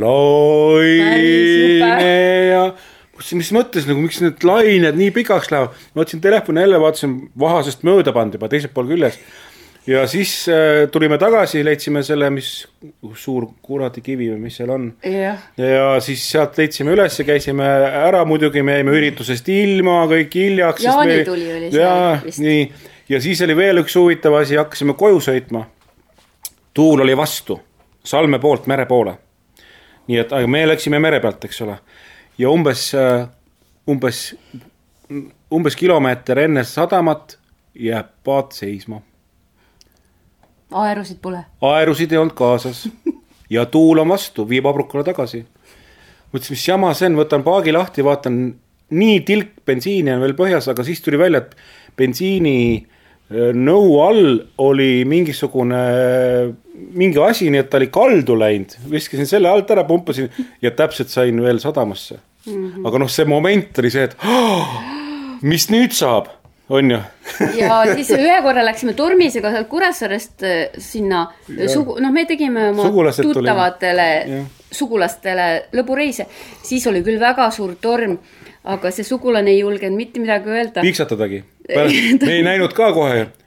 laine ja... mis mõttes, nagu, miks need lained nii pikaks lähevad? Ma võtsin telefoni jälle, vaatasin Vahasest mööda pandi juba teisel pool küljes. Ja siis äh, tulime tagasi, leidsime selle, mis suur kuradi kivi või mis seal on. Yeah. Ja siis sealt leidsime üles ja käisime ära, muidugi me jäime üritusest ilma, kõik hiljaks. Jaani tuli oli seal vist. Nii. Ja siis oli veel üks huvitav asi, hakkasime koju sõitma. Tuul oli vastu, Salme poolt, mere poole. Nii et aga me läksime mere pealt, eks ole. Ja umbes, umbes, umbes kilomeeter enne sadamat jääb paat seisma. Aerusid pole? Aerusid ei olnud kaasas. Ja tuul on vastu, viib Abrukale tagasi. Mõtlesin, mis jama see on, võtan paagi lahti, vaatan, nii tilk bensiini on veel põhjas, aga siis tuli välja, et bensiini nõu all oli mingisugune mingi asi, nii et ta oli kaldu läinud. Viskasin selle alt ära, pumpasin ja täpselt sain veel sadamasse. Mm-hmm. Aga noh, see moment oli see, et oh, mis nüüd saab, on ju? Ja siis ühe korra läksime Tormisega sealt Kuressaarest sinna, sugu, noh me tegime oma Sugulased tuttavatele tuli. Sugulastele lõbureise. Siis oli küll väga suur torm, aga see sugulane ei julgenud mitte midagi öelda. Piiksatadagi. Me ei näinud ka kohe.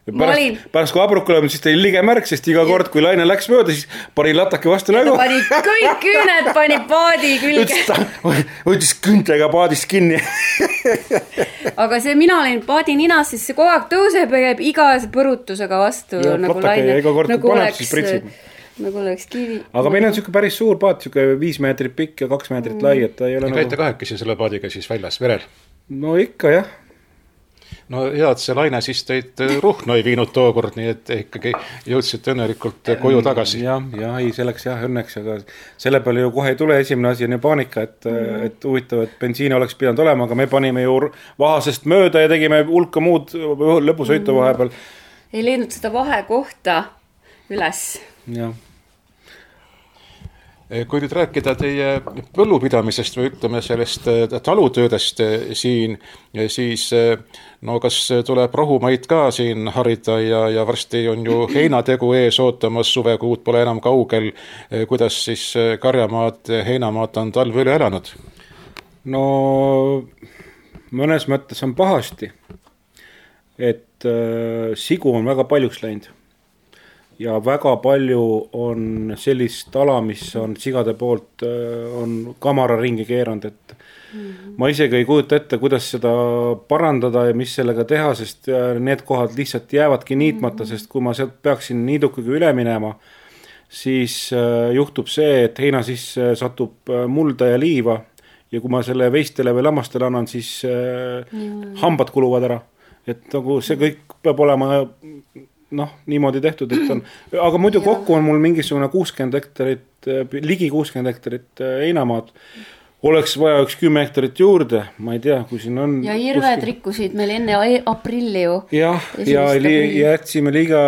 pärast, olin... pärast kui abruku lööb, siis ta oli lige märk, sest iga kord, kui laine läks mööda, siis pani latake vastu nägu. Pani kõik küüned, pani paadi külge. Võttis küntega paadist kinni. Aga see mina olin paadi ninas, siis see kogu aeg tõuseb ja käib iga põrutusega vastu. Ja, nagu laine, ja iga kord, nagu oleks, nagu oleks kivi. Aga meil on siuke päris suur paat, siuke viis meetrit pikk ja kaks meetrit mm. lai, et ta ei ole ja nagu... Käite kahekesi selle paadiga siis väljas, verel? No ikka, jah. No hea, et see laine siis teid ruhnu ei viinud tookord, nii et ikkagi jõudsite õnnelikult koju tagasi. Ja, ja ei, selleks jah, õnneks, aga selle peale ju kohe ei tule, esimene asi on ju paanika, et, mm. et huvitav, et bensiini oleks pidanud olema, aga me panime ju vahasest mööda ja tegime hulka muud lõpusõitu mm. vahepeal. Ei leidnud seda vahekohta üles. Jah. Kui nüüd rääkida teie põllupidamisest või ütleme sellest talutöödest siin, siis no kas tuleb rohumaid ka siin harida ja, ja varsti on ju heinategu ees ootamas, suvekuud pole enam kaugel. Kuidas siis karjamaad, heinamaad on talve üle elanud? No mõnes mõttes on pahasti, et äh, sigu on väga paljuks läinud. Ja väga palju on sellist ala, mis on sigade poolt, on kamara ringi keeranud, et mm-hmm. ma isegi ei kujuta ette, kuidas seda parandada ja mis sellega teha, sest need kohad lihtsalt jäävadki niitmata, mm-hmm. sest kui ma sealt peaksin niidukaga üle minema, siis juhtub see, et heina sisse satub mulda ja liiva ja kui ma selle veistele või lammastele annan, siis mm-hmm. hambad kuluvad ära. Et nagu see kõik peab olema... noh, niimoodi tehtud, et on, aga muidu kokku on mul mingisugune kuuskümmend hektarit, ligi kuuskümmend hektarit heinamaad. Oleks vaja üks kümme hektarit juurde, ma ei tea, kui siin on... Ja irved kuskil... rikkusid meil enne aprilli ju. Jah, ja, ja jätsime liiga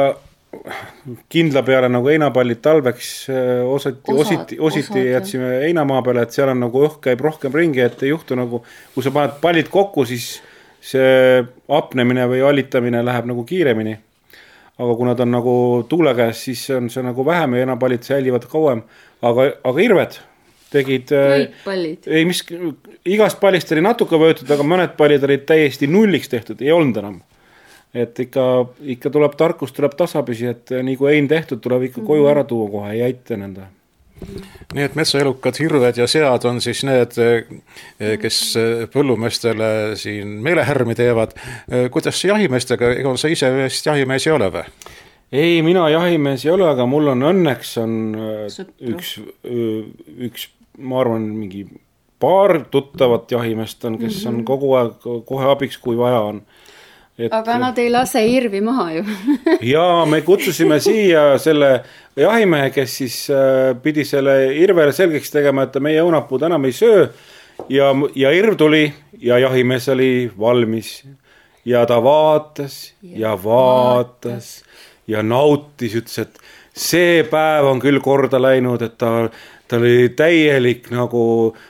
kindla peale nagu heinapallid talveks, osati, osad, ositi, ositi osad, jätsime heinamaa peale, et seal on nagu õhk käib rohkem ringi, et ei juhtu nagu, kui sa paned pallid kokku, siis see apnemine või alitamine läheb nagu kiiremini. Aga kui nad on nagu tuule käes, siis on see nagu vähem ja enapallid säilivad kauem. Aga, aga irved tegid... Kõik pallid. Ei, mis, igast pallist oli natuke võetud, aga mõned pallid olid täiesti nulliks tehtud, ei olnud enam. Et ikka, ikka tuleb tarkus, tuleb tasapisi, et nii kui ein tehtud, tuleb ikka koju ära tuua kohe, ei aita nende. Nii et metsaelukad, hirved ja sead on siis need, kes põllumeestele siin meelehärmi teevad. Kuidas jahimeestega, ega sa ise vist jahimees ei ole või? Ei, mina jahimees ei ole, aga mul on õnneks on üks, üks, ma arvan, mingi paar tuttavat jahimeest on, kes on kogu aeg kohe abiks, kui vaja on. Et... Aga nad ei lase hirvi maha ju. Jaa, me kutsusime siia selle jahimehe, kes siis pidi selle irvele selgeks tegema, et meie õunapuud enam ei söö ja, ja irv tuli ja jahimees oli valmis ja ta vaatas ja, ja vaatas ja nautis, ütles, et see päev on küll korda läinud, et ta ta oli täielik nagu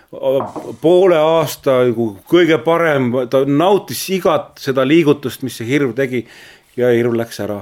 poole aasta kõige parem, ta nautis igat seda liigutust, mis see hirv tegi ja hirv läks ära.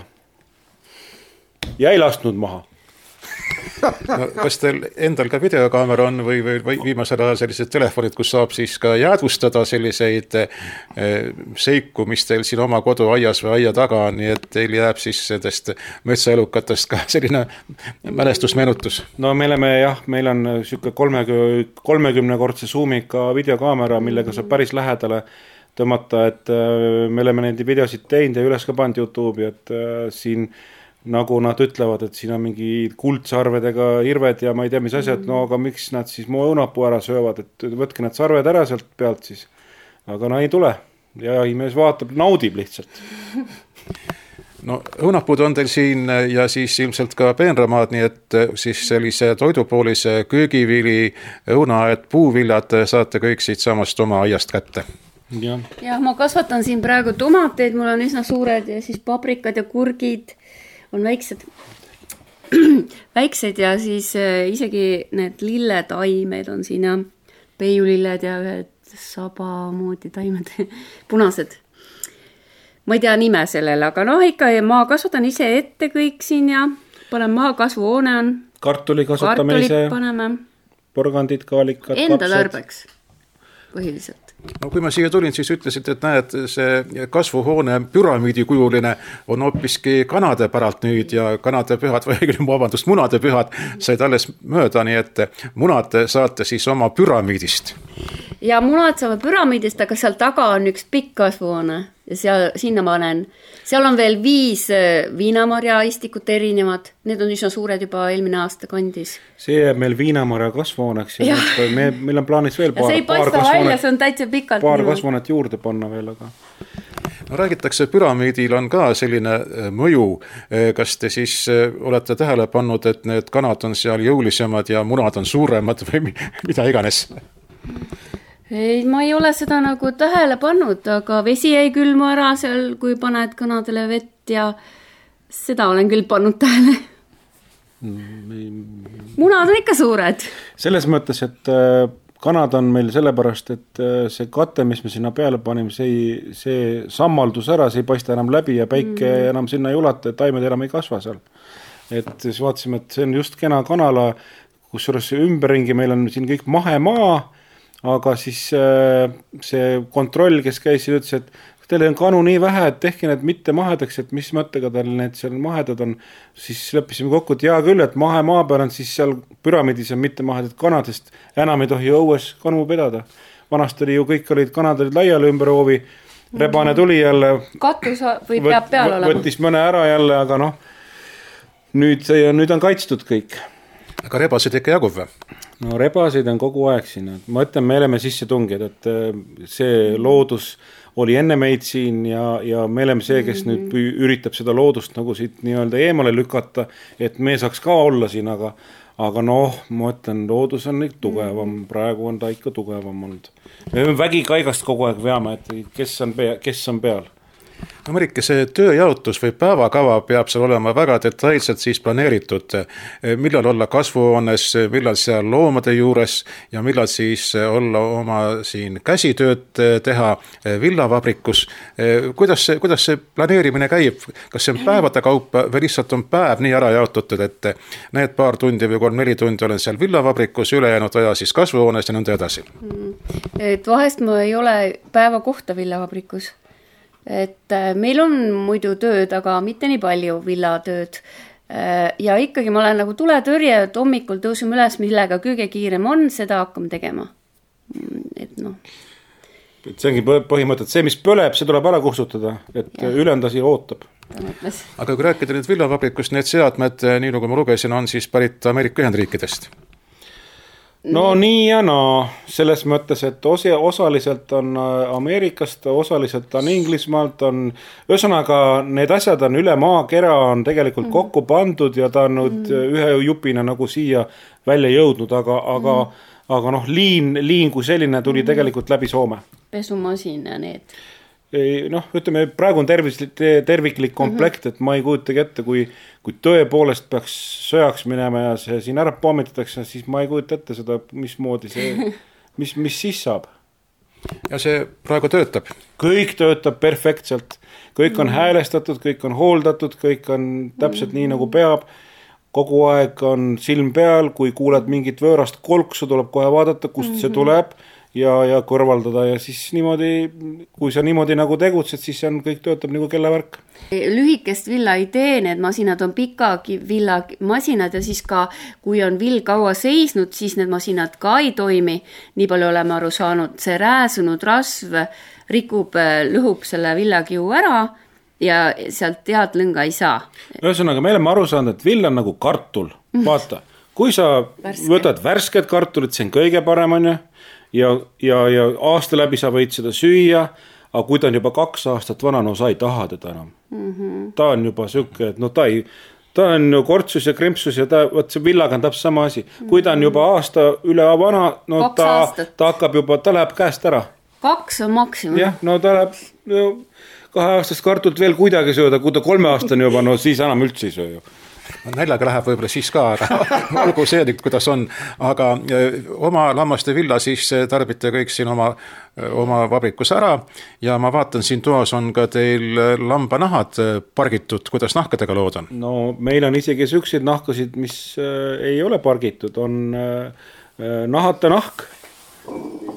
Ja ei lasknud maha. No, kas teil endal ka videokaamera on või, või, või viimasel ajal sellised telefonid, kus saab siis ka jäädvustada selliseid eh, seiku, mis teil siin oma koduaias või aia taga on, nii et teil jääb siis sellest metsaelukatest ka selline mälestusmenutus? No me oleme jah, meil on siuke kolmekümne kordse zoomiga videokaamera, millega saab päris lähedale tõmmata, et me oleme neid videosid teinud ja üles ka pand YouTube'i, et siin nagu nad ütlevad, et siin on mingi kuldsarvedega hirved ja ma ei tea, mis asjad, no aga miks nad siis mu õunapuu ära söövad, et võtke need sarved ära sealt pealt siis. Aga no ei tule ja jahimees vaatab, naudib lihtsalt. No õunapuud on teil siin ja siis ilmselt ka peenramaad, nii et siis sellise toidupoolise köögivili, õunaed, puuviljad saate kõik siit samast oma aiast kätte. Ja. ja ma kasvatan siin praegu tomateid, mul on üsna suured ja siis paprikad ja kurgid on väiksed, väiksed ja siis isegi need lilletaimed on siin ja peiulilled ja ühed saba moodi taimed, punased. Ma ei tea nime sellele, aga noh ikka ma kasvatan ise ette kõik siin ja panen maha, kasvuhoone on. Kartuli kasvatame ise, paneme. Porgandid, kaalikad, enda tarbeks põhiliselt. No kui ma siia tulin, siis ütlesid, et näed, see kasvuhoone püramiidi kujuline on hoopiski kanade päralt nüüd ja kanade pühad või vabandust, munade pühad said alles mööda, nii et munad saate siis oma püramiidist. Ja munad saavad püramiidist, aga seal taga on üks pikk kasvuhoone ja seal, sinna ma olen. Seal on veel viis viinamarja istikut erinevad. Need on üsna suured juba eelmine aasta kandis. See jääb meil viinamarja kasvuhooneks. Ja ja. Me, meil on plaanis veel paar, ja see ei paista välja, see on täitsa pikalt. Paar kasvuhoonet juurde panna veel, aga... No, räägitakse, püramiidil on ka selline mõju. Kas te siis olete tähele pannud, et need kanad on seal jõulisemad ja munad on suuremad või mida iganes? Ei, ma ei ole seda nagu tähele pannud, aga vesi ei külmu ära seal, kui paned kanadele vett ja seda olen küll pannud tähele. Munad on ikka suured. Selles mõttes, et kanad on meil sellepärast, et see kate, mis me sinna peale panime, see, see sammaldus ära, see ei paista enam läbi ja päike mm. enam sinna ei ulata, et taimed enam ei kasva seal. Et siis vaatasime, et see on just kena kanala, kus ümberringi meil on siin kõik mahemaa, aga siis see kontroll, kes käis, ütles, et teil on kanu nii vähe, et tehke need mitte mahedaks, et mis mõttega teil need seal mahedad on, siis leppisime kokku, et hea küll, et mahe maa peal on siis seal püramiidis on mitte mahedad kanadest, enam ei tohi õues kanu pidada. Vanast oli ju kõik olid, kanad olid laiali ümber hoovi, rebane tuli jälle. Katus või peab peal olema. Võttis mõne ära jälle, aga noh, nüüd, nüüd on kaitstud kõik. Aga rebasid ikka jagub või? No rebasid on kogu aeg siin. Ma ütlen, me oleme sisse tungid, et see loodus oli enne meid siin ja, ja me oleme see, kes mm-hmm. nüüd üritab seda loodust nagu siit nii-öelda eemale lükata, et me saaks ka olla siin, aga, aga noh, ma ütlen, loodus on ikka tugevam, praegu on ta ikka tugevam olnud. Me vägi kaigast kogu aeg veame, et kes on, pea, kes on peal. No Marike, see tööjaotus või päevakava peab seal olema väga detailselt siis planeeritud, millal olla kasvuhoones, millal seal loomade juures ja millal siis olla oma siin käsitööd teha villavabrikus. Kuidas see, kuidas see planeerimine käib? Kas see on päevade kaupa või lihtsalt on päev nii ära jaotutud, et need paar tundi või kolm-neli tundi olen seal villavabrikus, ülejäänud aja siis kasvuhoones ja nõnda edasi? Et vahest ma ei ole päeva kohta villavabrikus. Et meil on muidu tööd, aga mitte nii palju villatööd. Ja ikkagi ma olen nagu tuletõrje, et hommikul tõusime üles, millega kõige kiirem on, seda hakkame tegema. Et noh. Et see ongi põhimõtet, see mis põleb, see tuleb ära kustutada, et ja. Ülendasi ootab. Aga kui rääkida nüüd villavabrikust, need seadmed, nii nagu ma lugesin, on siis pärit Ameerika Ühendriikidest? No nii ja no, selles mõttes, et osa, osaliselt on Ameerikast, osaliselt on Inglismaalt, on, ühesõnaga need asjad on üle maakera, on tegelikult mm. kokku pandud ja ta on nüüd mm. ühe jupina nagu siia välja jõudnud, aga, aga, mm. aga noh, liin, liin kui selline tuli mm. tegelikult läbi Soome. Pesumasin ja need. Ei, noh, ütleme, praegu on tervislik, terviklik komplekt, et ma ei kujutagi ette, kui, kui tõepoolest peaks sõjaks minema ja see siin ära pommitatakse, siis ma ei kujuta ette seda, mismoodi see, mis, mis siis saab. Ja see praegu töötab? Kõik töötab perfektselt. Kõik on mm. häälestatud, kõik on hooldatud, kõik on täpselt mm. nii, nagu peab. Kogu aeg on silm peal, kui kuuled mingit vöörast kolksu, tuleb kohe vaadata, kust mm-hmm. see tuleb. Ja, ja kõrvaldada ja siis niimoodi, kui sa niimoodi nagu tegutsed, siis on, kõik töötab nagu kellavärk. Lühikest villa ei tee, need masinad on pikagi villa masinad ja siis ka, kui on vill kaua seisnud, siis need masinad ka ei toimi. Nii palju oleme aru saanud, see rääsunud rasv rikub, lõhub selle villakiu ära ja sealt head lõnga ei saa. Ühesõnaga, me oleme aru saanud, et vill on nagu kartul. Vaata, kui sa Värske. Võtad värsked kartulit, see on kõige parem on ju. Ja, ja, ja aasta läbi sa võid seda süüa, aga kui ta on juba kaks aastat vana, no sa ei taha teda enam. Mm-hmm. Ta on juba sükke, et no ta, ei, ta on ju kortsus ja krempsus ja ta, võt see villaga on täpselt sama asi. Kui ta on juba aasta üle vana, no ta, ta hakkab juba, ta läheb käest ära. Kaks on maksimum. Jah, no ta läheb no, kahe aastast kartult veel kuidagi sööda, kui ta kolme aastani juba, no siis enam üldse ei söö ju. Näljaga läheb võib-olla siis ka, aga olgu see, kuidas on. Aga oma lammaste villa siis tarbite kõik siin oma, oma vabrikus ära ja ma vaatan, siin toas on ka teil lambanahad pargitud. Kuidas nahkadega lood on? No meil on isegi sükseid nahkasid, mis ei ole pargitud. On nahata nahk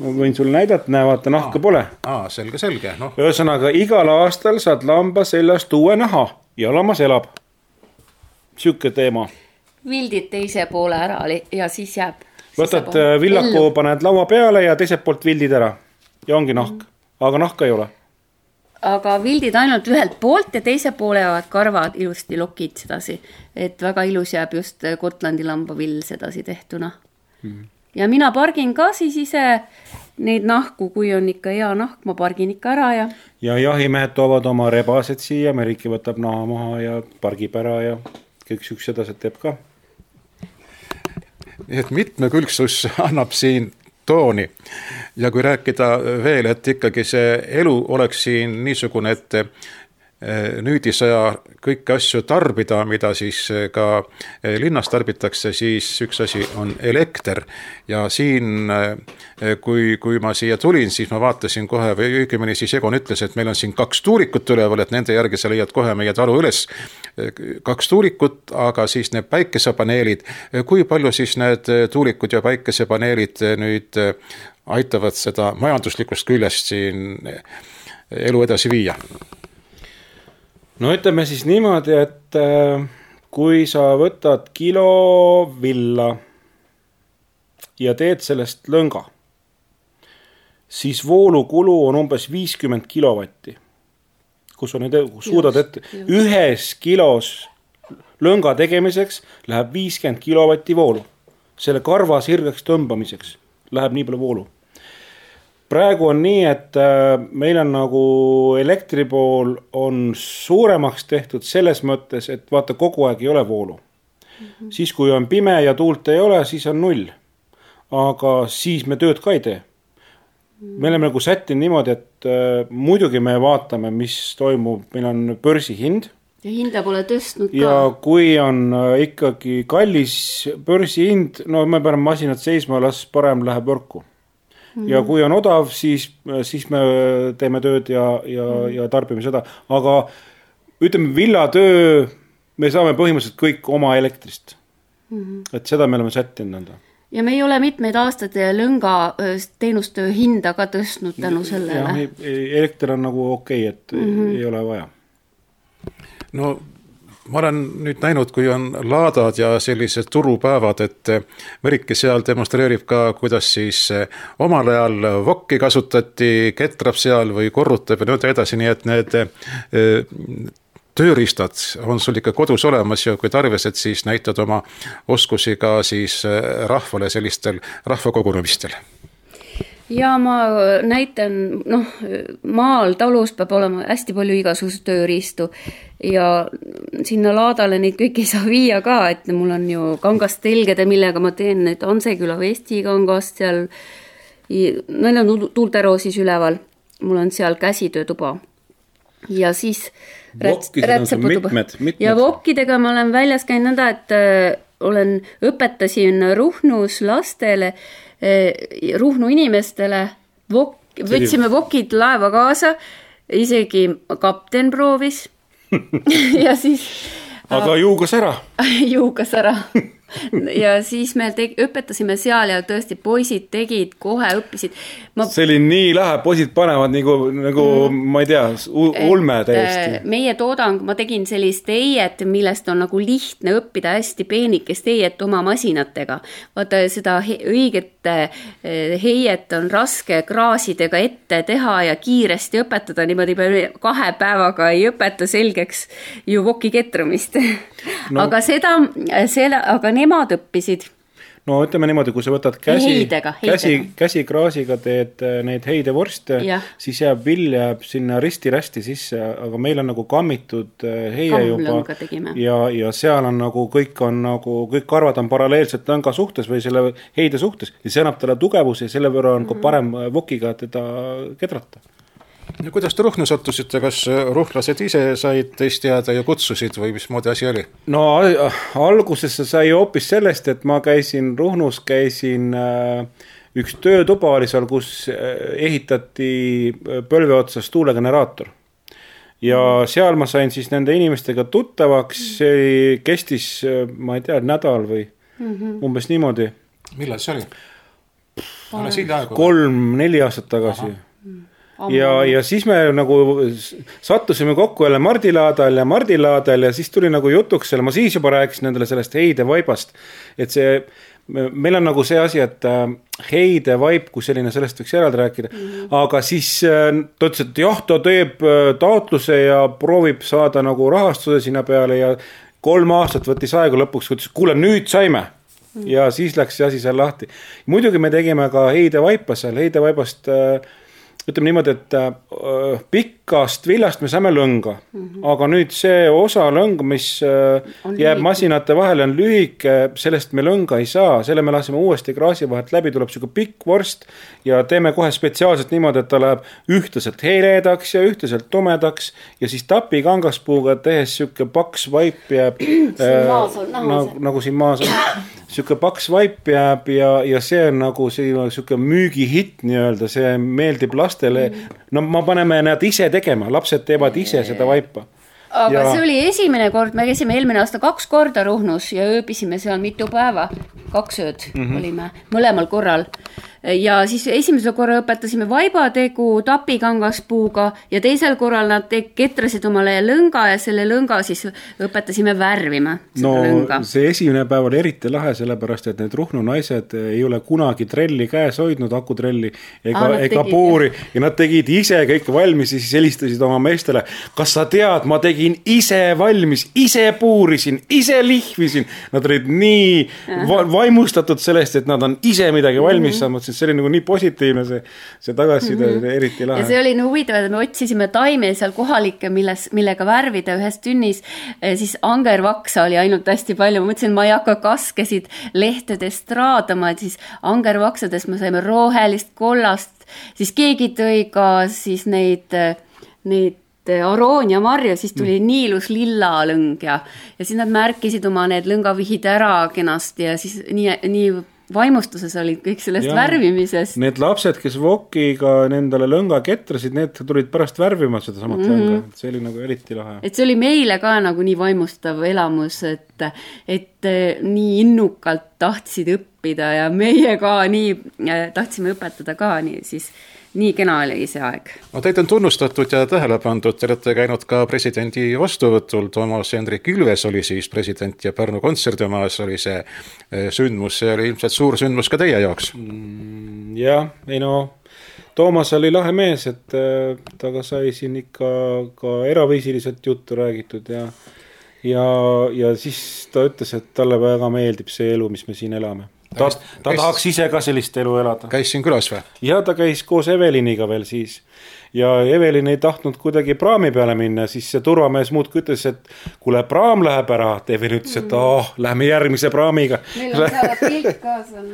ma võin sulle näidata, näe, vaata, nahka aa, pole. Aa, selge, selge. No. Ühesõnaga, igal aastal saad lamba sellest uue naha ja lammas elab. Siuke teema. Vildid teise poole ära ja siis jääb. Võtad villaku, paned laua peale ja teiselt poolt vildid ära. Ja ongi nahk. Mm. Aga nahka ei ole. Aga vildid ainult ühelt poolt ja teise poole jäävad karvad ilusti lokid sedasi. Et väga ilus jääb just Gotlandi lambavill sedasi tehtuna. Mm. Ja mina pargin ka siis ise neid nahku, kui on ikka hea nahk, ma pargin ikka ära ja... Ja jahimehed toovad oma rebased siia, Merike võtab naha maha ja pargib ära ja kõik siuksed asjad teeb ka. Nii et mitmekülgsus annab siin tooni ja kui rääkida veel, et ikkagi see elu oleks siin niisugune, et nüüdisaja kõiki asju tarbida, mida siis ka linnas tarbitakse, siis üks asi on elekter ja siin, kui, kui ma siia tulin, siis ma vaatasin kohe, või õigemini siis Egon ütles, et meil on siin kaks tuulikut üleval, et nende järgi sa leiad kohe meie talu üles kaks tuulikut, aga siis need päikesepaneelid, kui palju siis need tuulikud ja päikesepaneelid nüüd aitavad seda majanduslikust küljest siin elu edasi viia? No ütleme siis niimoodi, et kui sa võtad kilo villa ja teed sellest lõnga, siis voolukulu on umbes viiskümmend kilovatti. Kus on need, suudad ette, ühes kilos lõnga tegemiseks läheb viiskümmend kilovatti voolu. Selle karva sirgeks tõmbamiseks läheb nii palju voolu. Praegu on nii, et meil on nagu elektri pool on suuremaks tehtud selles mõttes, et vaata kogu aeg ei ole voolu. Mm-hmm. Siis kui on pime ja tuult ei ole, siis on null. Aga siis me tööd ka ei tee. Mm-hmm. Me oleme nagu sättinud niimoodi, et äh, muidugi me vaatame, mis toimub, meil on börsihind. Ja hinda pole tõstnud ka. Ja kui on äh, ikkagi kallis börsihind, no me peame masinad seisma, las parem läheb võrku. Ja kui on odav, siis, siis me teeme tööd ja, ja, ja tarbime seda. Aga ütleme, villatöö, me saame põhimõtteliselt kõik oma elektrist. Mm-hmm. Et seda me oleme sättinud nõnda. Ja me ei ole mitmeid aastad lõnga teenustöö hinda ka tõstnud tänu sellele. Ja, elekter on nagu okei, et mm-hmm. ei ole vaja. No ma olen nüüd näinud, kui on laadad ja sellised turupäevad, et Merike seal demonstreerib ka, kuidas siis omal ajal vokki kasutati, ketrab seal või korrutab ja nõnda edasi, nii et need tööriistad on sul ikka kodus olemas ja kui tarvis, et siis näitad oma oskusi ka siis rahvale sellistel rahvakogunemistel. Ja ma näitan, noh, maal talus peab olema hästi palju igasugust tööriistu ja sinna laadale neid kõik ei saa viia ka, et mul on ju kangast telgede, millega ma teen need Anseküla Vesti kangast seal, neil on tuultero siis üleval, mul on seal käsitöötuba ja siis rätseputuba ja vokkidega ma olen väljas käinud nõnda, et äh, olen, õpetasin Ruhnus lastele Ruhnu inimestele, vok, võtsime vokid laeva kaasa, isegi kapten proovis ja siis... Aga juugas ära. Juugas ära. Ja siis me te- õpetasime seal ja tõesti poisid tegid, kohe õppisid. Ma... See oli nii lähe, poisid panevad nagu, nagu mm. ma ei tea, ulme täiesti. Meie toodang, ma tegin sellist eiet, millest on nagu lihtne õppida hästi peenikest eiet oma masinatega. Vaata, seda he- õiget heiet on raske kraasidega ette teha ja kiiresti õpetada, niimoodi kahe päevaga ei õpeta selgeks ju voki ketrumist. No. Aga seda, selle, aga nemad õppisid. No ütleme niimoodi, kui sa võtad käsi, heidega, heidega. käsi, käsikraasiga teed neid heidevorste, ja. Siis jääb vill jääb sinna risti-rästi sisse, aga meil on nagu kammitud heie juba ja, ja seal on nagu kõik on nagu, kõik karvad on paralleelselt lõnga suhtes või selle heide suhtes ja see annab talle tugevuse ja selle võrra on mm-hmm. parem vokiga teda kedrata. Ja kuidas te Ruhnu sattusite, kas ruhlased ise said teist teada ja kutsusid või mismoodi asi oli? No alguses sai hoopis sellest, et ma käisin Ruhnus, käisin üks töötuba oli seal, kus ehitati põlve otsas tuulegeneraator. Ja seal ma sain siis nende inimestega tuttavaks, see kestis, ma ei tea, nädal või mm-hmm. umbes niimoodi. Millal see oli? kolm-neli aastat tagasi. Aha. Ja, ja siis me nagu sattusime kokku jälle Mardilaadal ja Mardilaadal ja siis tuli nagu jutuks selle, ma siis juba rääkisin nendele sellest heidevaibast, et see meil on nagu see asi, et heidevaip kui selline, sellest võiks eraldi rääkida, mm-hmm. aga siis ta ütles, et jah, ta teeb taotluse ja proovib saada nagu rahastuse sinna peale ja kolm aastat võttis aega lõpuks, kui ütles, kuule nüüd saime mm-hmm. ja siis läks see asi seal lahti. Muidugi me tegime ka heidevaipa seal, heidevaibast ütleme niimoodi, et äh, pikkast viljast me saame lõnga, mm-hmm. aga nüüd see osa lõng, mis äh, jääb lühike. Masinate vahele, on lühike, sellest me lõnga ei saa, selle me laseme uuesti kraasi vahelt läbi, tuleb siuke pikk vorst ja teeme kohe spetsiaalselt niimoodi, et ta läheb ühtlaselt heledaks ja ühtlaselt tumedaks ja siis tapi kangaspuuga tehes siuke paks vaip jääb äh, nagu, nagu siin maas on. Siuke paks vaip jääb ja, ja see on nagu siuke müügihitt nii-öelda, see meeldib lastele. No ma paneme nad ise tegema, lapsed teevad ise seda vaipa. Aga ja... see oli esimene kord, me käisime eelmine aasta kaks korda Ruhnus ja ööbisime seal mitu päeva, kaks ööd mm-hmm. olime mõlemal korral. Ja siis esimesel korra õpetasime vaibategu tapikangaspuuga ja teisel korral nad ketrasid omale lõnga ja selle lõnga siis õpetasime värvima. No lõnga. See esimene päev oli eriti lahe, sellepärast et need Ruhnu naised ei ole kunagi trelli käes hoidnud, akutrelli ega, ah, ega puuri ja nad tegid ise kõik valmis ja siis helistasid oma meestele. Kas sa tead, ma tegin ise valmis, ise puurisin, ise lihvisin. Nad olid nii va- vaimustatud sellest, et nad on ise midagi valmis mm-hmm. saanud. See oli nagu nii positiivne see, see tagasiside mm-hmm. eriti lahe. Ja see oli nii huvitav, et me otsisime taime seal kohalikke, milles, millega värvida ühes tünnis. Siis angervaksa oli ainult hästi palju. Ma mõtlesin, ma ei hakka kaskesid lehtedest raadama, et siis angervaksadest me saime rohelist, kollast. Siis keegi tõi ka siis neid, neid aroonia marju, siis tuli mm. nii ilus lilla lõng ja, ja siis nad märkisid oma need lõngavihid ära kenasti ja siis nii, nii vaimustuses olid kõik sellest ja, värvimisest. Need lapsed, kes vokiga nendele lõnga ketrasid, need tulid pärast värvima seda samat mm-hmm. lõnga. See oli nagu eriti lahe. Et see oli meile ka nagu nii vaimustav elamus, et, et nii innukalt tahtsid õppida ja meie ka nii tahtsime õpetada ka, nii siis nii kena oli see aeg. No teid on tunnustatud ja tähele pandud, te olete käinud ka presidendi vastuvõtul, Toomas Hendrik Ilves oli siis president ja Pärnu kontserdimajas oli see sündmus, see oli ilmselt suur sündmus ka teie jaoks. Mm, jah, ei no, Toomas oli lahe mees, et taga sai siin ikka ka eraviisiliselt juttu räägitud ja, ja, ja siis ta ütles, et talle väga meeldib see elu, mis me siin elame. Ta, ta käis, tahaks ise ka sellist elu elada. Käis siin külas või? Ja ta käis koos Eveliniga veel siis. Ja Evelin ei tahtnud kuidagi praami peale minna, siis see turvamees muudki ütles, et kuule, praam läheb ära. Evelin ütles, et oh, lähme järgmise praamiga. Meil on seal pilt ka seal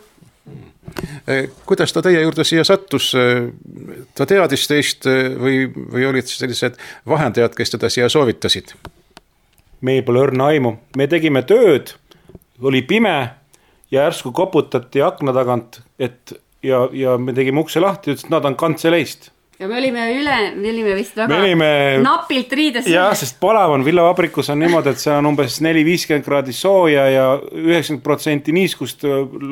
näha. Kuidas ta teie juurde siia sattus? Ta teadis teist või, või olid sellised vahendajad, kes teda siia soovitasid? Meil pole õrna aimu. Me tegime tööd, oli pime ja järsku koputati akna tagant, et ja, ja me tegime ukse lahti, ütles, et nad on kantseleist. Ja me olime üle, me olime vist väga olime, napilt riides. Jah, sest palav on villavabrikus on niimoodi, et see on umbes neli viiskümmend kraadi sooja ja üheksakümmend protsenti niiskust,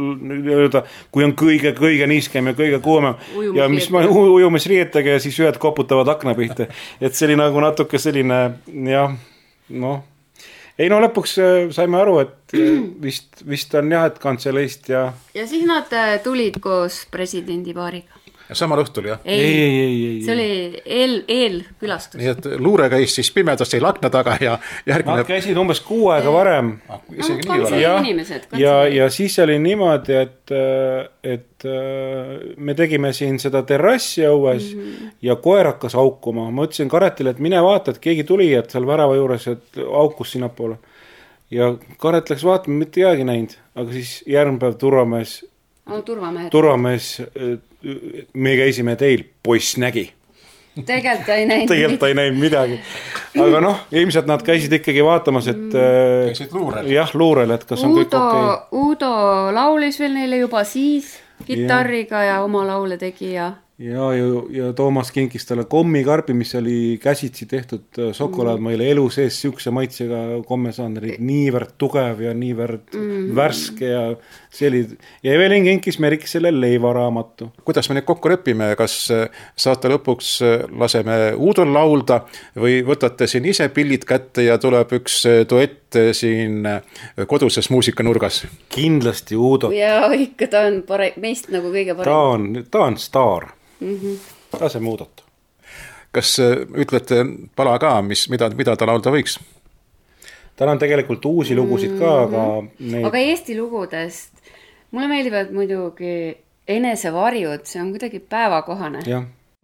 kui on kõige, kõige niiskem ja kõige kuumem. Ja mis ma ujumisriietega ja siis ühed koputavad akna pihta. Et see oli nagu natuke selline, jah, noh. Ei no lõpuks saime aru, et vist, vist on jah, et kantseleist ja... Ja siis nad tulid koos presidendi paariga. Samal õhtul, jah? Ei, ei, ei, ei. See oli eel, eelkülastus. Nii, et luure käis siis pimedas ei lakna taga ja järgmine... Nad käisid umbes kuu aega varem. Ah, isegi no, nii varem. Ja, inimesed, ja, ja siis oli niimoodi, et, et me tegime siin seda terrassi õues mm-hmm. ja koer hakkas aukuma. Ma ütlesin Karetile, et mine vaata, et keegi tuli, et seal värava juures, et aukus sinna poole. Ja Karet läks vaatama, mitte jäägi näinud. Aga siis järgmine päev turvamees... No, turvamehed. Turvamees... me käisime teil, poiss nägi. Tegelikult ta ei näinud Tegelikult ta ei näinud midagi. Aga noh, ilmselt nad käisid ikkagi vaatamas, et... Käisid luurel. Jah, luurel, et kas on Uudo, kõik okei. Okay. Uudo laulis veel neile juba siis gitarriga ja, ja oma laule tegi ja... ja, ja, ja Toomas kinkis talle kommikarbi, mis oli käsitsi tehtud šokolaad, ma ei ole elu sees siukse maitsega komme saanud, oli niivõrd tugev ja niivõrd mm. värske ja see oli, ja Evelin kinkis Merikesele leivaraamatu. Kuidas me nüüd kokku lepime, kas saate lõpuks laseme Uudol laulda või võtate siin ise pillid kätte ja tuleb üks duett siin koduses muusikanurgas? Kindlasti Uudo. Ja ikka ta on pare, meist nagu kõige parem. Ta on, ta on staar. Mm-hmm. Laseme Uudot. Kas ütlete pala ka, mis, mida, mida ta laulda võiks? Tal on tegelikult uusi lugusid ka, aga neid... aga Eesti lugudest mulle meeldivad muidugi Enesevarjud, see on kuidagi päevakohane. Jah.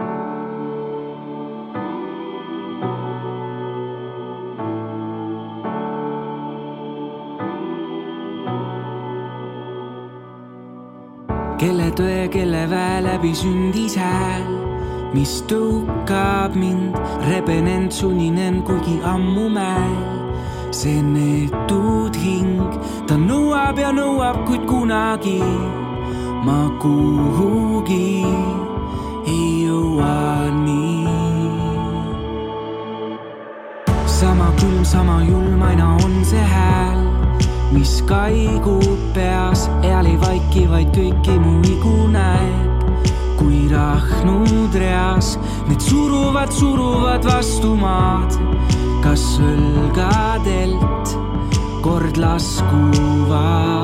Kelle tõe, kelle väe läbi sündis hääl, mis tõukab mind, rebenend, suninen, kuigi ammu mäel. See neetud hing, ta nõuab ja nõuab, kuid kunagi ma kuhugi ei jõua nii. Sama külm, sama julm, aina on see hääl, mis kaigub peas, eal ei vaiki, vaid kõiki mu igu näeb. Kui rahnud reas, need suruvad, suruvad vastu maad, kas õlgadelt kord laskuvad.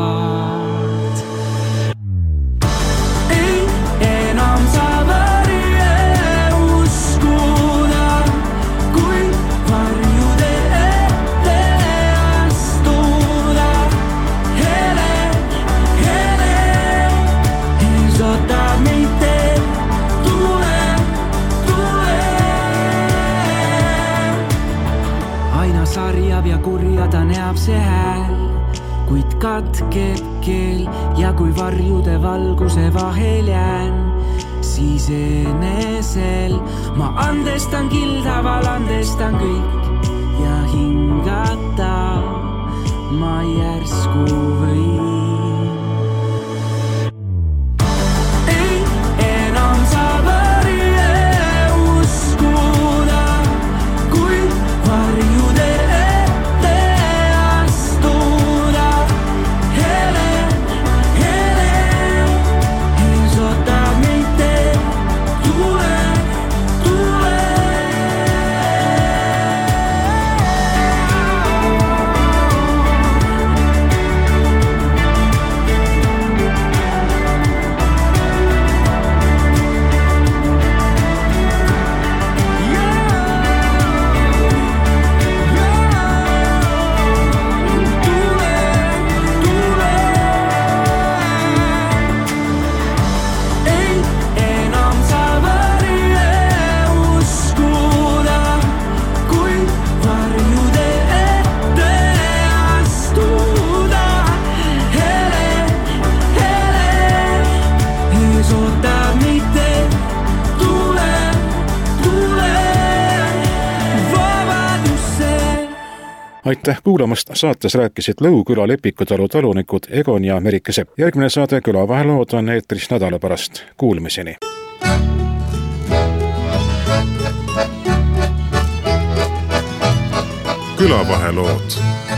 Ei enam saa varje uskuda, kui varjude ette astuda. Hele, hele, eesotab meid teel, tule, tule. Aina sarjab ja kurja ta näeb see hääl, kuid katkeb keel ja kui varjude valguse vahel jään, siis enesel ma andestan kildaval, andestan kõik ja hingata ma järsku võin. Ei enam saa varje uskuda, kui varjude ette astuda. Hele, hele, eesotab meid teel, tule, tule. Aitäh kuulamast, saates rääkisid Lõugüla Lepikutalu talunikud Egon ja Merike Sepp. Järgmine saade Külavahelood on eetris nädala pärast. Kuulmiseni! Külavahelood